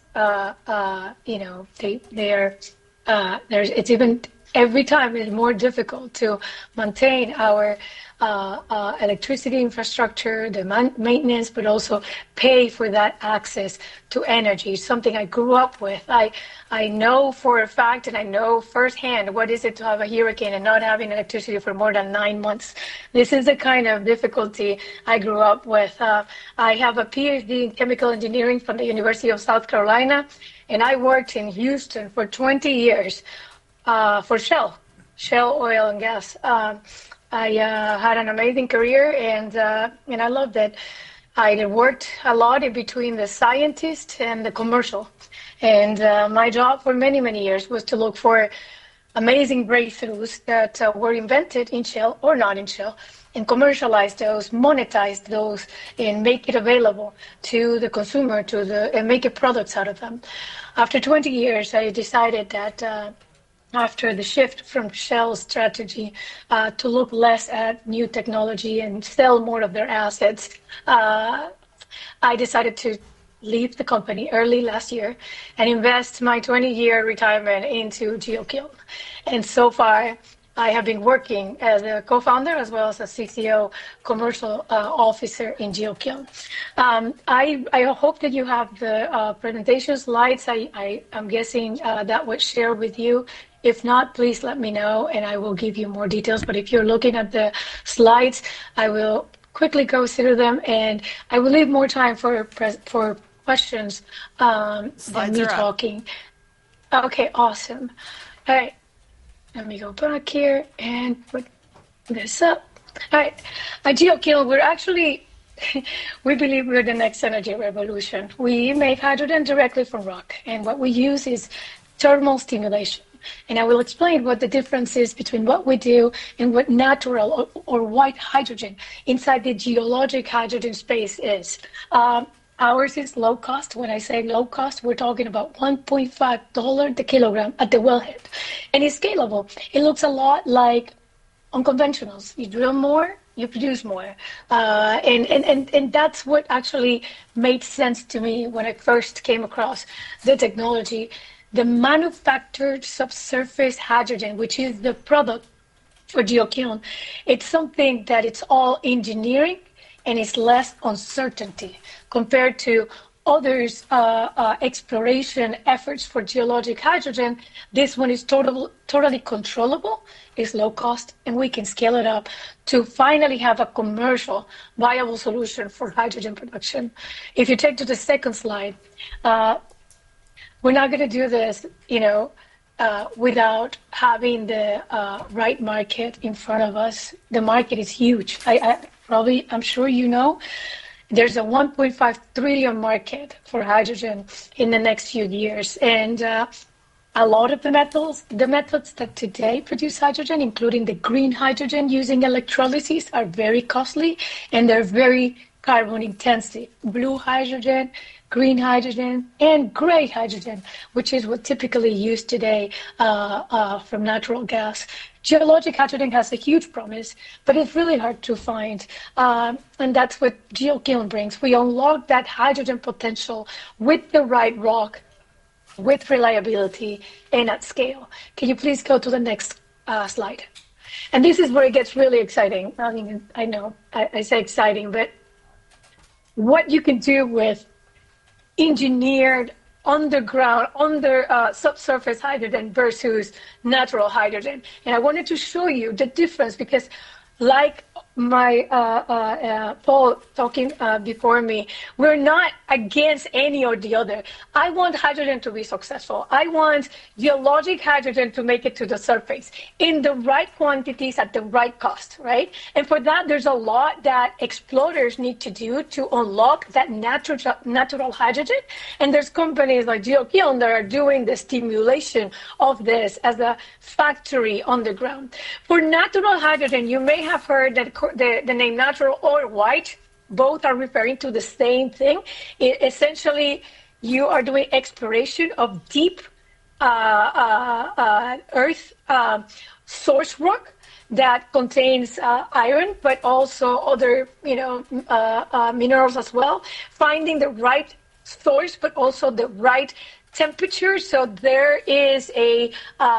it's even every time it's more difficult to maintain our electricity infrastructure, the maintenance, but also pay for that access to energy, something I grew up with. I know for a fact, and I know firsthand what is it to have a hurricane and not having electricity for more than 9 months. This is the kind of difficulty I grew up with. I have a PhD in chemical engineering from the University of South Carolina, and I worked in Houston for 20 years for Shell Oil and Gas. I had an amazing career, and I loved it. I worked a lot in between the scientist and the commercial. And my job for many, many years was to look for amazing breakthroughs that were invented in Shell or not in Shell, and commercialize those, monetize those, and make it available to the consumer, and make products out of them. After 20 years, I decided that after the shift from Shell's strategy to look less at new technology and sell more of their assets, I decided to leave the company early last year and invest my 20-year retirement into GeoKiln. And so far, I have been working as a co-founder as well as a CCO commercial officer in GeoKiln. I hope that you have the presentation slides. I'm guessing that was shared with you. If not, please let me know and I will give you more details. But if you're looking at the slides, I will quickly go through them, and I will leave more time for questions than me talking. Okay, awesome. All right, let me go back here and put this up. All right, at GeoKiln, we believe we're the next energy revolution. We make hydrogen directly from rock, and what we use is thermal stimulation. And I will explain what the difference is between what we do and what natural or white hydrogen inside the geologic hydrogen space is. Ours is low cost. When I say low cost, we're talking about $1.5 the kilogram at the wellhead. And it's scalable. It looks a lot like unconventionals. You drill more, you produce more. And that's what actually made sense to me when I first came across the technology. The manufactured subsurface hydrogen, which is the product for GeoKiln, it's something that it's all engineering and it's less uncertainty compared to others' exploration efforts for geologic hydrogen. This one is totally controllable, is low cost, and we can scale it up to finally have a commercial viable solution for hydrogen production. If you take to the second slide, we're not going to do this, without having the right market in front of us. The market is huge. I'm sure you know, there's a 1.5 trillion market for hydrogen in the next few years. And a lot of the methods that today produce hydrogen, including the green hydrogen using electrolysis, are very costly and they're very carbon intensive. Blue hydrogen, green hydrogen, and gray hydrogen, which is what typically used today from natural gas. Geologic hydrogen has a huge promise, but it's really hard to find. And that's what GeoKiln brings. We unlock that hydrogen potential with the right rock, with reliability, and at scale. Can you please go to the next slide? And this is where it gets really exciting. I know I say exciting, but what you can do with engineered underground, subsurface hydrogen versus natural hydrogen. And I wanted to show you the difference because like Paul talking before me, we're not against any or the other. I want hydrogen to be successful. I want geologic hydrogen to make it to the surface in the right quantities at the right cost, right? And for that, there's a lot that explorers need to do to unlock that natural hydrogen. And there's companies like GeoKiln that are doing the stimulation of this as a factory on the ground. For natural hydrogen, you may have heard that the name natural or white, both are referring to the same thing. Essentially, you are doing exploration of deep earth source rock that contains iron, but also other minerals as well. Finding the right source, but also the right temperature. So there is a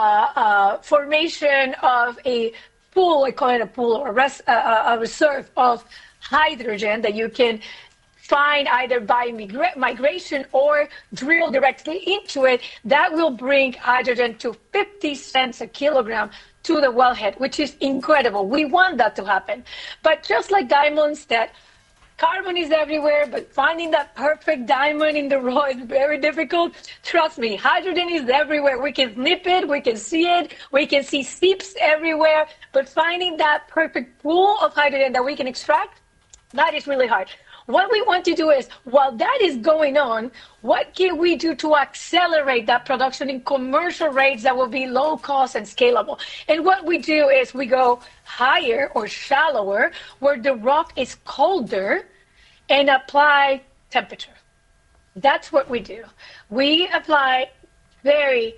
formation of a pool, I call it a pool, or a reserve of hydrogen that you can find either by migration or drill directly into it. That will bring hydrogen to 50 cents a kilogram to the wellhead, which is incredible. We want that to happen. But just like diamonds, that carbon is everywhere, but finding that perfect diamond in the raw is very difficult. Trust me, hydrogen is everywhere. We can snip it, we can see it, we can see seeps everywhere, but finding that perfect pool of hydrogen that we can extract, that is really hard. What we want to do is, while that is going on, what can we do to accelerate that production in commercial rates that will be low cost and scalable? And what we do is we go higher or shallower, where the rock is colder, and apply temperature. That's what we do. We apply very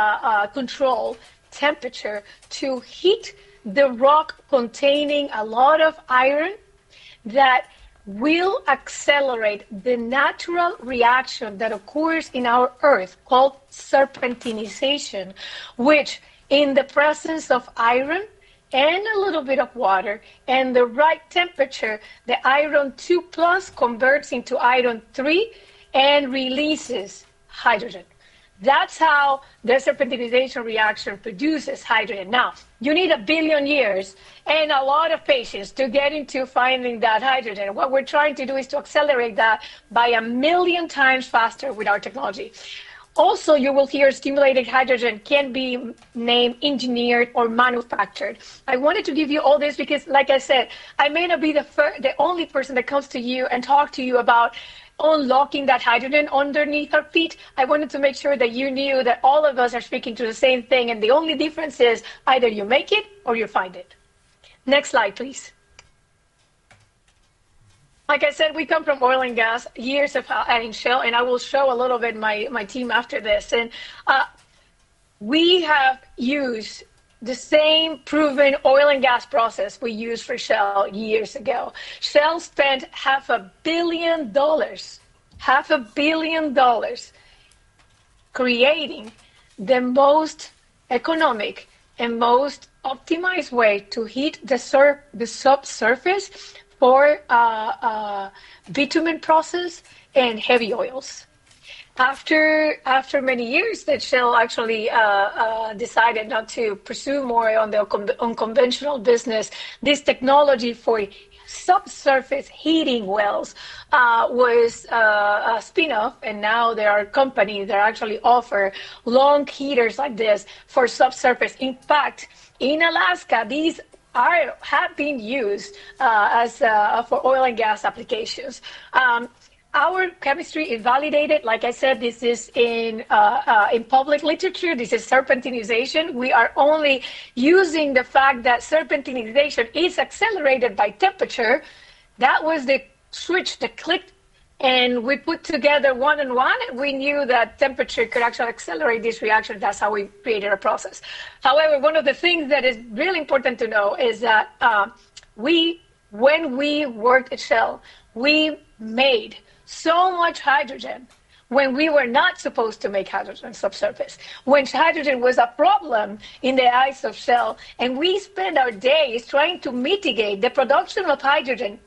controlled temperature to heat the rock containing a lot of iron that will accelerate the natural reaction that occurs in our Earth called serpentinization, which in the presence of iron and a little bit of water and the right temperature, the iron 2 plus converts into iron 3 and releases hydrogen. That's how the serpentinization reaction produces hydrogen. Now, you need 1 billion years and a lot of patience to get into finding that hydrogen. What we're trying to do is to accelerate that by 1 million times faster with our technology. Also, you will hear stimulated hydrogen can be named, engineered, or manufactured. I wanted to give you all this because, like I said, I may not be the only person that comes to you and talk to you about unlocking that hydrogen underneath our feet. I wanted to make sure that you knew that all of us are speaking to the same thing, and the only difference is either you make it or you find it. Next slide, please. Like I said, we come from oil and gas, years of adding Shell, and I will show a little bit my team after this. And we have used the same proven oil and gas process we used for Shell years ago. Shell spent $500 million creating the most economic and most optimized way to heat the subsurface for bitumen process and heavy oils. After many years that Shell actually decided not to pursue more on the unconventional business, this technology for subsurface heating wells was a spin-off, and now there are companies that actually offer long heaters like this for subsurface. In fact, in Alaska, these have been used for oil and gas applications. Our chemistry is validated. Like I said, this is in public literature. This is serpentinization. We are only using the fact that serpentinization is accelerated by temperature. That was the switch that clicked, and we put together one and one. We knew that temperature could actually accelerate this reaction. That's how we created a process. However, one of the things that is really important to know is that when we worked at Shell, we made so much hydrogen when we were not supposed to make hydrogen subsurface, when hydrogen was a problem in the eyes of Shell, and we spend our days trying to mitigate the production of hydrogen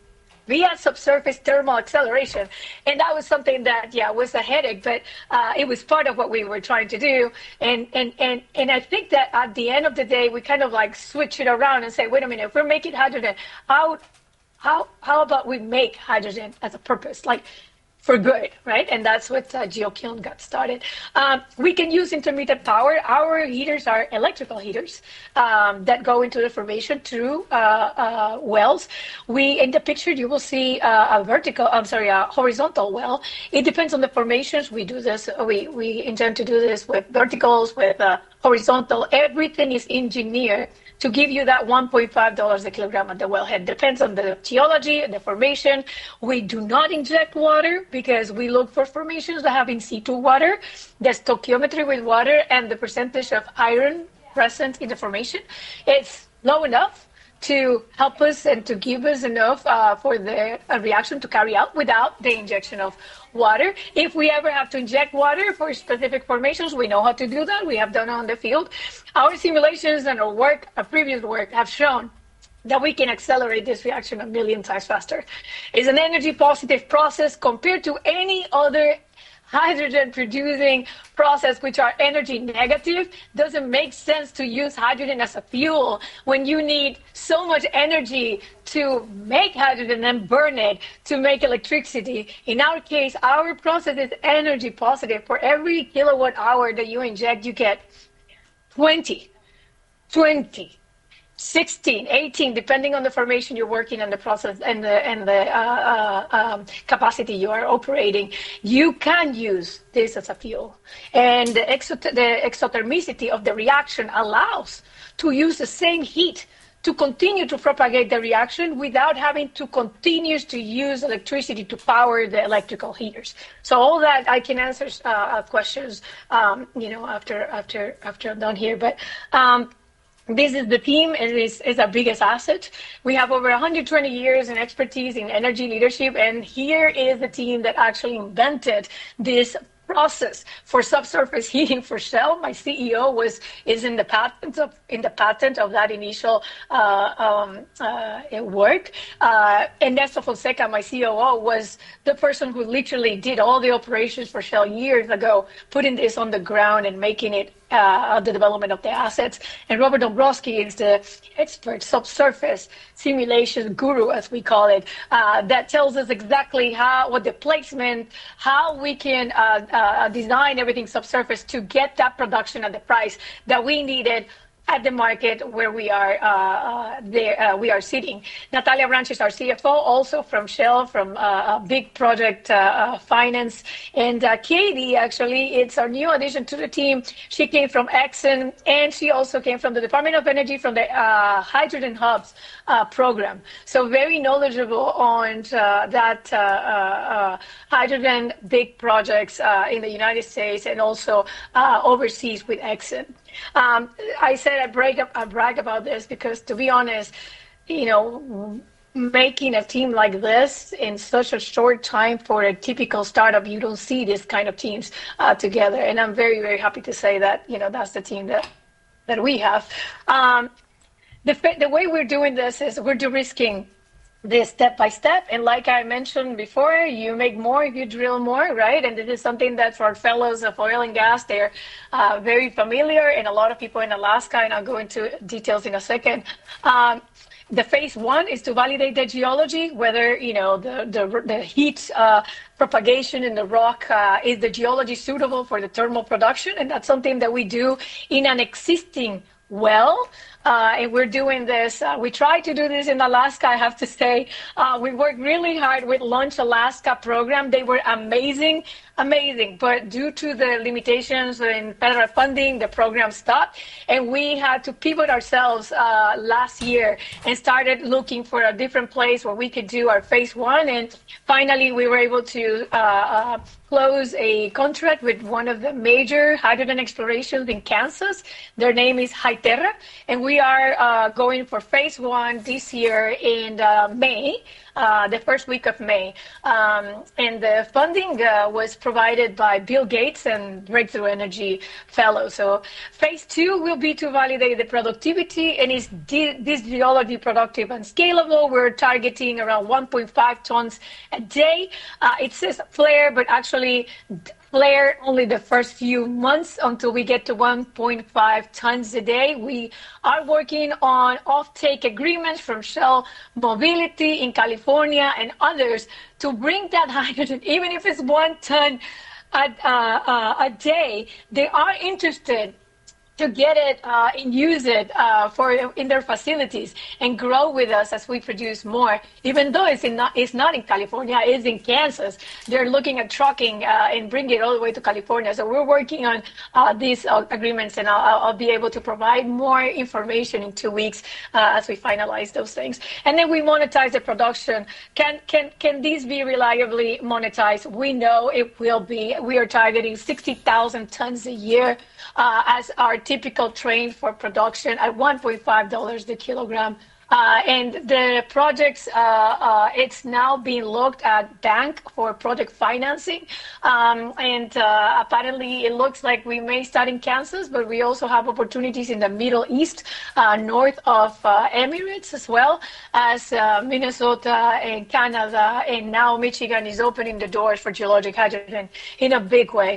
via subsurface thermal acceleration. And that was something that, was a headache, but it was part of what we were trying to do. And I think that at the end of the day, we kind of like switch it around and say, wait a minute, if we're making hydrogen, how about we make hydrogen as a purpose? Like, for good, right? And that's what GeoKiln got started. We can use intermittent power. Our heaters are electrical heaters that go into the formation through wells. In the picture, you will see a horizontal well. It depends on the formations. We do this. We intend to do this with verticals, with horizontal. Everything is engineered to give you that $1.5 a kilogram at the wellhead. Depends on the geology and the formation. We do not inject water because we look for formations that have in situ water, the stoichiometry with water, and the percentage of iron present in the formation. It's low enough to help us and to give us enough for the reaction to carry out without the injection of water. If we ever have to inject water for specific formations, we know how to do that. We have done it on the field. Our simulations and our previous work have shown that we can accelerate this reaction 1 million times faster. It's an energy positive process compared to any other hydrogen producing process which are energy negative. Doesn't make sense to use hydrogen as a fuel when you need so much energy to make hydrogen and burn it to make electricity. In our case, our process is energy positive. For every kilowatt hour that you inject, you get 20, 16, 18, depending on the formation you're working on, the process and the capacity you are operating. You can use this as a fuel. And the exothermicity of the reaction allows to use the same heat to continue to propagate the reaction without having to continue to use electricity to power the electrical heaters. So all that I can answer questions, after I'm done here. But this is the team. It is our biggest asset. We have over 120 years in expertise in energy leadership, and here is the team that actually invented this process for subsurface heating for Shell. My CEO is in the patent of that initial work. And Ernesto Fonseca, my COO, was the person who literally did all the operations for Shell years ago, putting this on the ground and making it the development of the assets. And Robert Dombrowski is the expert subsurface simulation guru, as we call it, that tells us exactly what the placement, how we can design everything subsurface to get that production at the price that we needed at the market where we are we are sitting. Natalia Branch is our CFO, also from Shell, from a big project finance. And Katie, actually, it's our new addition to the team. She came from Exxon, and she also came from the Department of Energy, from the Hydrogen Hubs program. So very knowledgeable on that hydrogen big projects in the United States and also overseas with Exxon. I said I brag about this because, to be honest, making a team like this in such a short time for a typical startup, you don't see this kind of teams together. And I'm very, very happy to say that, that's the team that we have. The way we're doing this is we're de-risking this step by step. And like I mentioned before, you make more if you drill more, right? And this is something that for our fellows of oil and gas, they're very familiar, and a lot of people in Alaska, and I'll go into details in a second. The phase one is to validate the geology, whether, the heat propagation in the rock, is the geology suitable for the thermal production. And that's something that we do in an existing well. And we're doing this. We tried to do this in Alaska, I have to say. We worked really hard with Launch Alaska program. They were amazing. But due to the limitations in federal funding, the program stopped. And we had to pivot ourselves last year and started looking for a different place where we could do our phase one. And finally, we were able to close a contract with one of the major hydrogen explorations in Kansas. Their name is Hyterra. And we are going for phase one this year in May, the first week of May. And the funding was provided provided by Bill Gates and Breakthrough Energy Fellows. So phase 2 will be to validate the productivity, and is this geology productive and scalable? We're targeting around 1.5 tons a day. It says flare, but actually flare only the first few months until we get to 1.5 tons a day. We are working on offtake agreements from Shell Mobility in California and others to bring that hydrogen, even if it's 1 ton a day. They are interested to get it and use it in their facilities and grow with us as we produce more. Even though it's not in California, it's in Kansas. They're looking at trucking and bringing it all the way to California. So we're working on these agreements, and I'll be able to provide more information in 2 weeks as we finalize those things. And then we monetize the production. Can these be reliably monetized? We know it will be. We are targeting 60,000 tons a year as our typical train for production at $1.5 the kilogram. And the projects, it's now being looked at bank for project financing. And apparently it looks like we may start in Kansas, but we also have opportunities in the Middle East, north of Emirates, as well as Minnesota and Canada. And now Michigan is opening the doors for geologic hydrogen in a big way.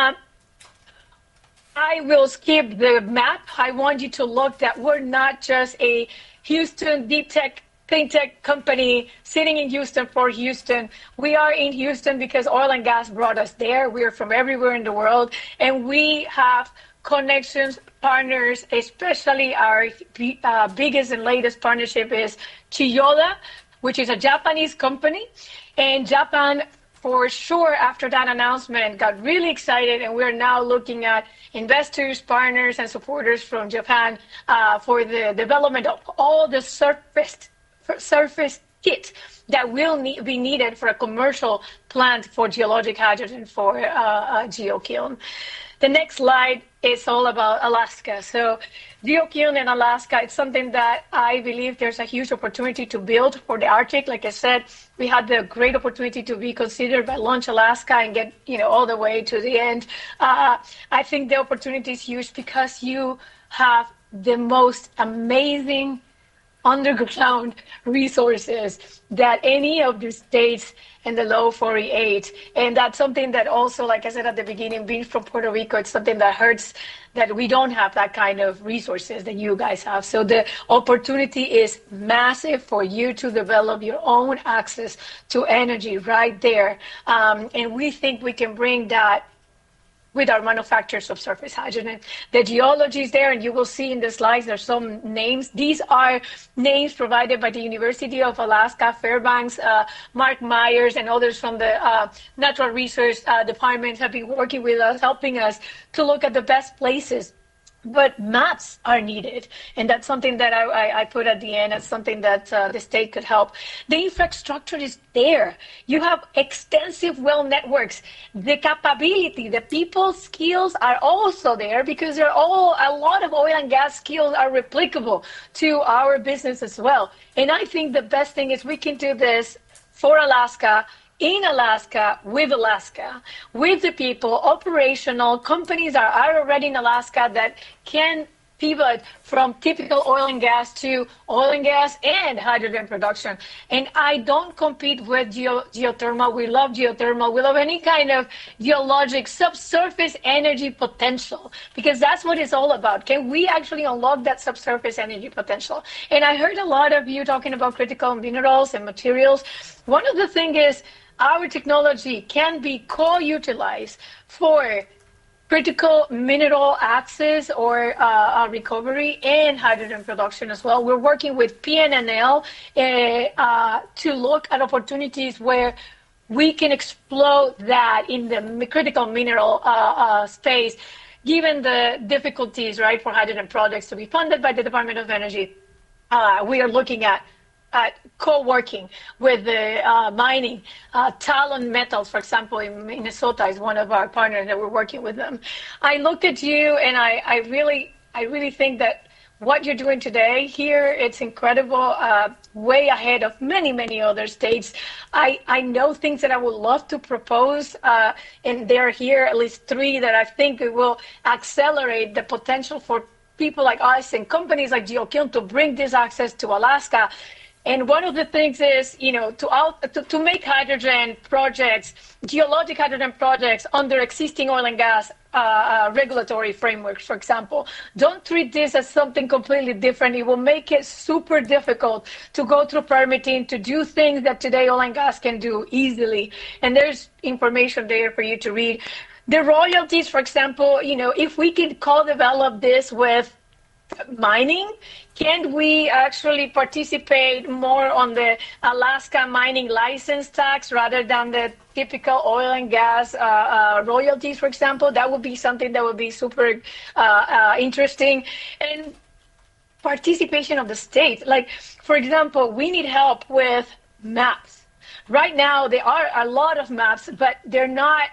I will skip the map. I want you to look that we're not just a Houston deep tech, clean tech company sitting in Houston for Houston. We are in Houston because oil and gas brought us there. We are from everywhere in the world, and we have connections, partners, especially our biggest and latest partnership is Chiyoda, which is a Japanese company. And Japan, for sure, after that announcement, got really excited, and we're now looking at investors, partners, and supporters from Japan for the development of all the surface kit that will be needed for a commercial plant for geologic hydrogen for a geokiln. The next slide is all about Alaska. So geokiln in Alaska, it's something that I believe there's a huge opportunity to build for the Arctic. Like I said, we had the great opportunity to be considered by Launch Alaska and get all the way to the end. I think the opportunity is huge because you have the most amazing underground resources that any of the states in the low 48. And that's something that also, like I said at the beginning, being from Puerto Rico, it's something that hurts that we don't have that kind of resources that you guys have. So the opportunity is massive for you to develop your own access to energy right there. And we think we can bring that with our manufactured subsurface hydrogen. The geology is there, and you will see in the slides there's some names. These are names provided by the University of Alaska, Fairbanks, Mark Myers, and others from the Natural Resource Department have been working with us, helping us to look at the best places. But maps are needed, and that's something that I put at the end as something that the state could help. The infrastructure is there. You have extensive well networks. The capability, the people skills are also there because a lot of oil and gas skills are replicable to our business as well. And I think the best thing is we can do this for Alaska, in Alaska, with the people, operational. Companies are already in Alaska that can pivot from typical oil and gas to oil and gas and hydrogen production. And I don't compete with geothermal. We love geothermal. We love any kind of geologic subsurface energy potential, because that's what it's all about. Can we actually unlock that subsurface energy potential? And I heard a lot of you talking about critical minerals and materials. One of the things is our technology can be co-utilized for critical mineral access or recovery and hydrogen production as well. We're working with PNNL to look at opportunities where we can explode that in the critical mineral space, given the difficulties, right, for hydrogen projects to be funded by the Department of Energy. We are looking at co-working with the mining. Talon Metals, for example, in Minnesota is one of our partners that we're working with them. I looked at you, and I really think that what you're doing today here, it's incredible, way ahead of many, many other states. I know things that I would love to propose, and there are here at least 3 that I think it will accelerate the potential for people like us and companies like GeoKiln to bring this access to Alaska. And one of the things is, to make hydrogen projects, geologic hydrogen projects under existing oil and gas regulatory frameworks, for example. Don't treat this as something completely different. It will make it super difficult to go through permitting, to do things that today oil and gas can do easily. And there's information there for you to read. The royalties, for example, if we can co-develop this with mining, can we actually participate more on the Alaska mining license tax rather than the typical oil and gas royalties, for example? That would be something that would be super interesting. And participation of the state. Like, for example, we need help with maps. Right now, there are a lot of maps, but they're not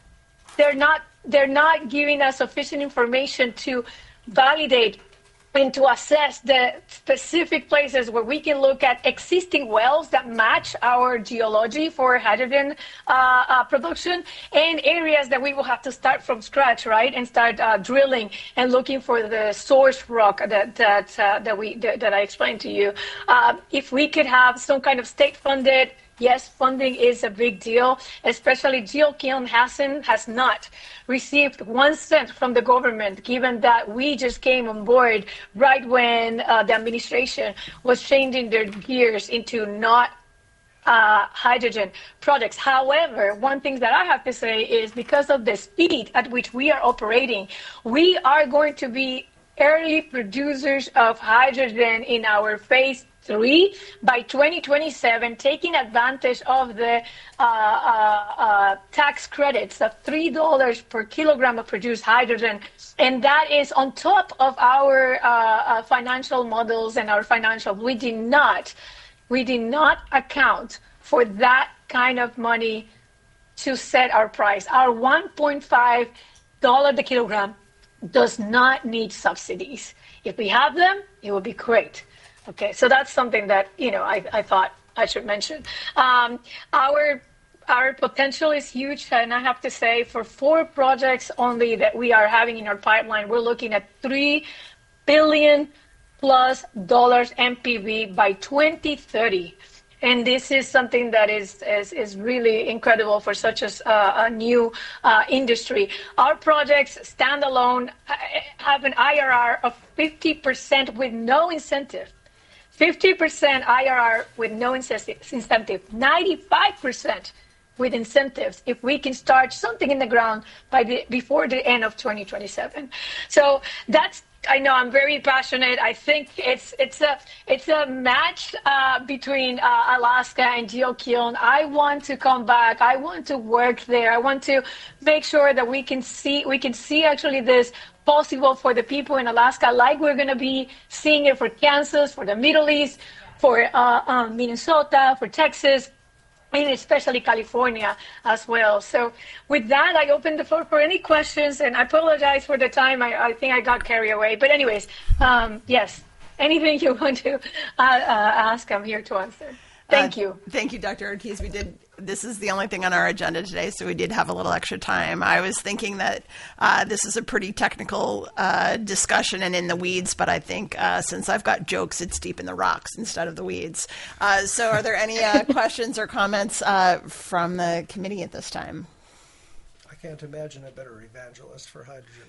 giving us sufficient information to validate and to assess the specific places where we can look at existing wells that match our geology for hydrogen production, and areas that we will have to start from scratch, right, and start drilling and looking for the source rock that I explained to you. If we could have some kind of state-funded, yes, funding is a big deal, especially GeoKiln has not received 1 cent from the government, given that we just came on board right when the administration was changing their gears into not hydrogen projects. However, one thing that I have to say is because of the speed at which we are operating, we are going to be early producers of hydrogen in our phase 3 by 2027, taking advantage of the tax credits of $3 per kilogram of produced hydrogen. And that is on top of our financial models and our financial. We did not account for that kind of money to set our price. Our $1.5 the kilogram does not need subsidies. If we have them, it would be great. Okay, so that's something that, I thought I should mention. Our potential is huge, and I have to say, for 4 projects only that we are having in our pipeline, we're looking at $3 billion plus NPV by 2030. And this is something that is really incredible for such a new industry. Our projects standalone have an IRR of 50% with no incentive. 50% IRR with no incentive, 95% with incentives if we can start something in the ground before the end of 2027. So I know I'm very passionate. I think it's a match between Alaska and GeoKiln. I want to come back. I want to work there. I want to make sure that we can see actually this possible for the people in Alaska, like we're going to be seeing it for Kansas, for the Middle East, for Minnesota, for Texas, and especially California as well. So with that, I open the floor for any questions, and I apologize for the time. I think I got carried away. But anyways, yes, anything you want to ask, I'm here to answer. Thank you. Thank you, Dr. Ortiz. This is the only thing on our agenda today, so we did have a little extra time. I was thinking that this is a pretty technical discussion and in the weeds, but I think since I've got jokes, it's deep in the rocks instead of the weeds. So are there any questions or comments from the committee at this time? I can't imagine a better evangelist for hydrogen.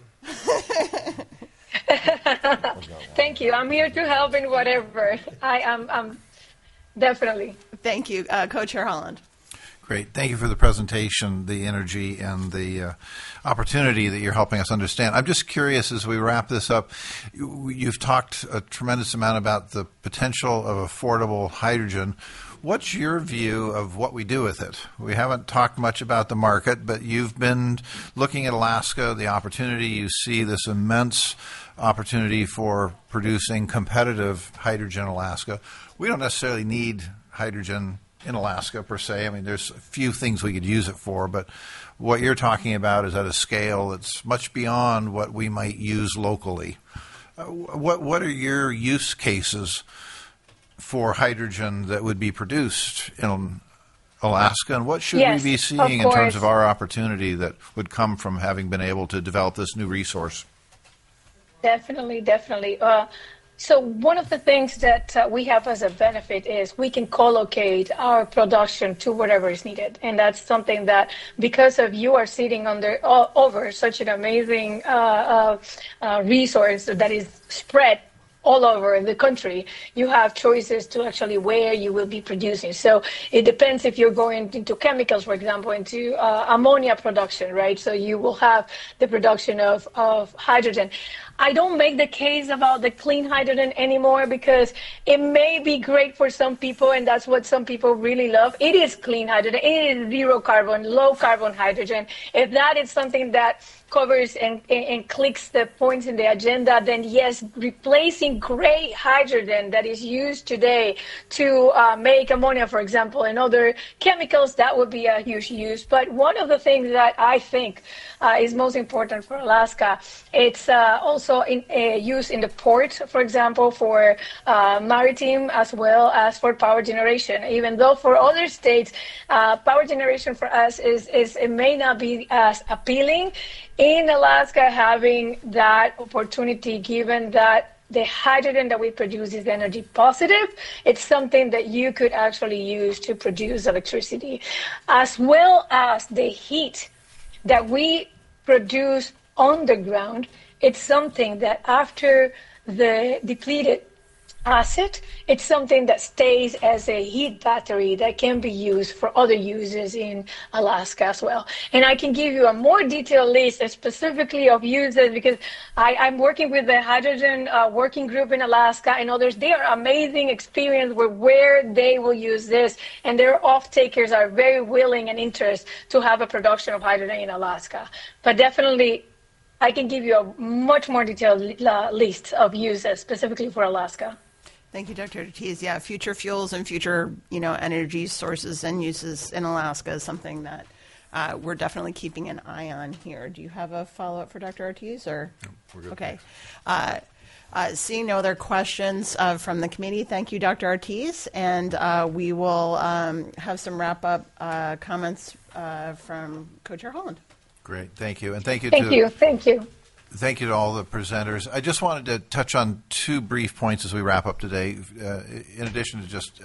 Thank you. I'm here to help in whatever. I'm definitely. Thank you. Co-Chair Holland. Great. Thank you for the presentation, the energy, and the opportunity that you're helping us understand. I'm just curious, as we wrap this up, you've talked a tremendous amount about the potential of affordable hydrogen. What's your view of what we do with it? We haven't talked much about the market, but you've been looking at Alaska, the opportunity. You see this immense opportunity for producing competitive hydrogen in Alaska. We don't necessarily need hydrogen in Alaska per se. I mean, there's a few things we could use it for, but what you're talking about is at a scale that's much beyond what we might use locally. What are your use cases for hydrogen that would be produced in Alaska, and what should Yes, we be of seeing in terms course. of our opportunity that would come from having been able to develop this new resource? Definitely, definitely. So one of the things that we have as a benefit is we can co-locate our production to whatever is needed, and that's something that, because of you are sitting over such an amazing resource that is spread all over the country, you have choices to actually where you will be producing. So it depends if you're going into chemicals, for example, into ammonia production, right? So you will have the production of hydrogen. I don't make the case about the clean hydrogen anymore because it may be great for some people, and that's what some people really love. It is clean hydrogen. It is zero carbon, low carbon hydrogen. If that is something that covers and clicks the points in the agenda, then yes, replacing gray hydrogen that is used today to make ammonia, for example, and other chemicals, that would be a huge use. But one of the things that I think is most important for Alaska, it's also used in the port, for example, for maritime as well as for power generation. Even though for other states, power generation for us it may not be as appealing. In Alaska, having that opportunity, given that the hydrogen that we produce is energy positive, it's something that you could actually use to produce electricity, as well as the heat that we produce on the ground. It's something that after the depleted acid, it's something that stays as a heat battery that can be used for other uses in Alaska as well. And I can give you a more detailed list specifically of uses because I'm working with the hydrogen working group in Alaska and others. They are amazing experience with where they will use this, and their off-takers are very willing and interested to have a production of hydrogen in Alaska. But definitely, I can give you a much more detailed list of uses specifically for Alaska. Thank you, Dr. Ortiz. Yeah, future fuels and future, energy sources and uses in Alaska is something that we're definitely keeping an eye on here. Do you have a follow-up for Dr. Ortiz? Or? No, we're good. Okay. Seeing no other questions from the committee, thank you, Dr. Ortiz. And we will have some wrap-up comments from Co-Chair Holland. Great, thank you. And thank you Thank you to all the presenters. I just wanted to touch on two brief points as we wrap up today, in addition to just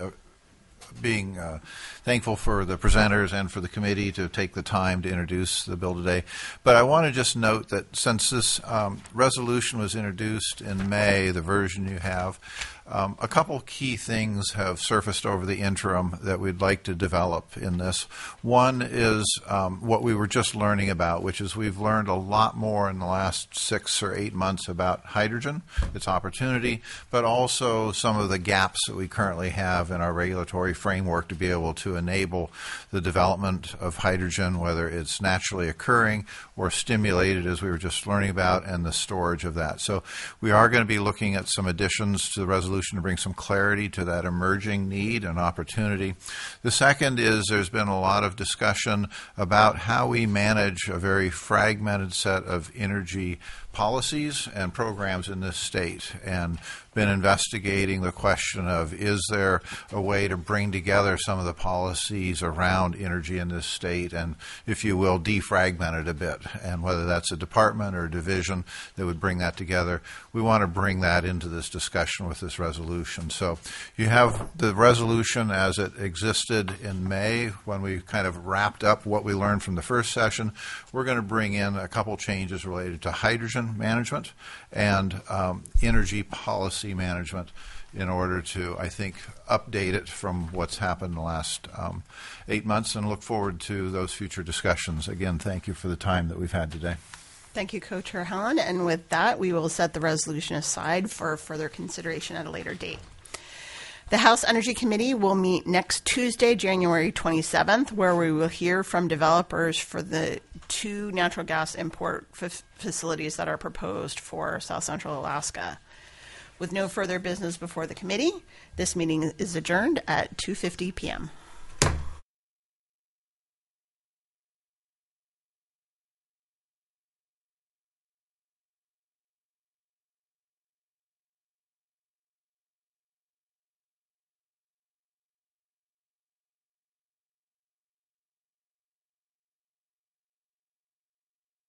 being thankful for the presenters and for the committee to take the time to introduce the bill today. But I want to just note that since this resolution was introduced in May, the version you have, a couple key things have surfaced over the interim that we'd like to develop in this. One is what we were just learning about, which is we've learned a lot more in the last 6 or 8 months about hydrogen, its opportunity, but also some of the gaps that we currently have in our regulatory framework to be able to enable the development of hydrogen, whether it's naturally occurring or stimulated, as we were just learning about, and the storage of that. So we are going to be looking at some additions to the resolution to bring some clarity to that emerging need and opportunity. The second is there's been a lot of discussion about how we manage a very fragmented set of energy policies and programs in this state, and been investigating the question of, is there a way to bring together some of the policies around energy in this state and, if you will, defragment it a bit, and whether that's a department or a division that would bring that together. We want to bring that into this discussion with this resolution. So you have the resolution as it existed in May when we kind of wrapped up what we learned from the first session. We're going to bring in a couple changes related to hydrogen management and energy policy management in order to, I think, update it from what's happened in the last 8 months, and look forward to those future discussions. Again, thank you for the time that we've had today. Thank you, Co-Chair Helen. And with that, we will set the resolution aside for further consideration at a later date. The House Energy Committee will meet next Tuesday, January 27th, where we will hear from developers for the 2 natural gas import facilities that are proposed for South Central Alaska. With no further business before the committee, this meeting is adjourned at 2:50 p.m.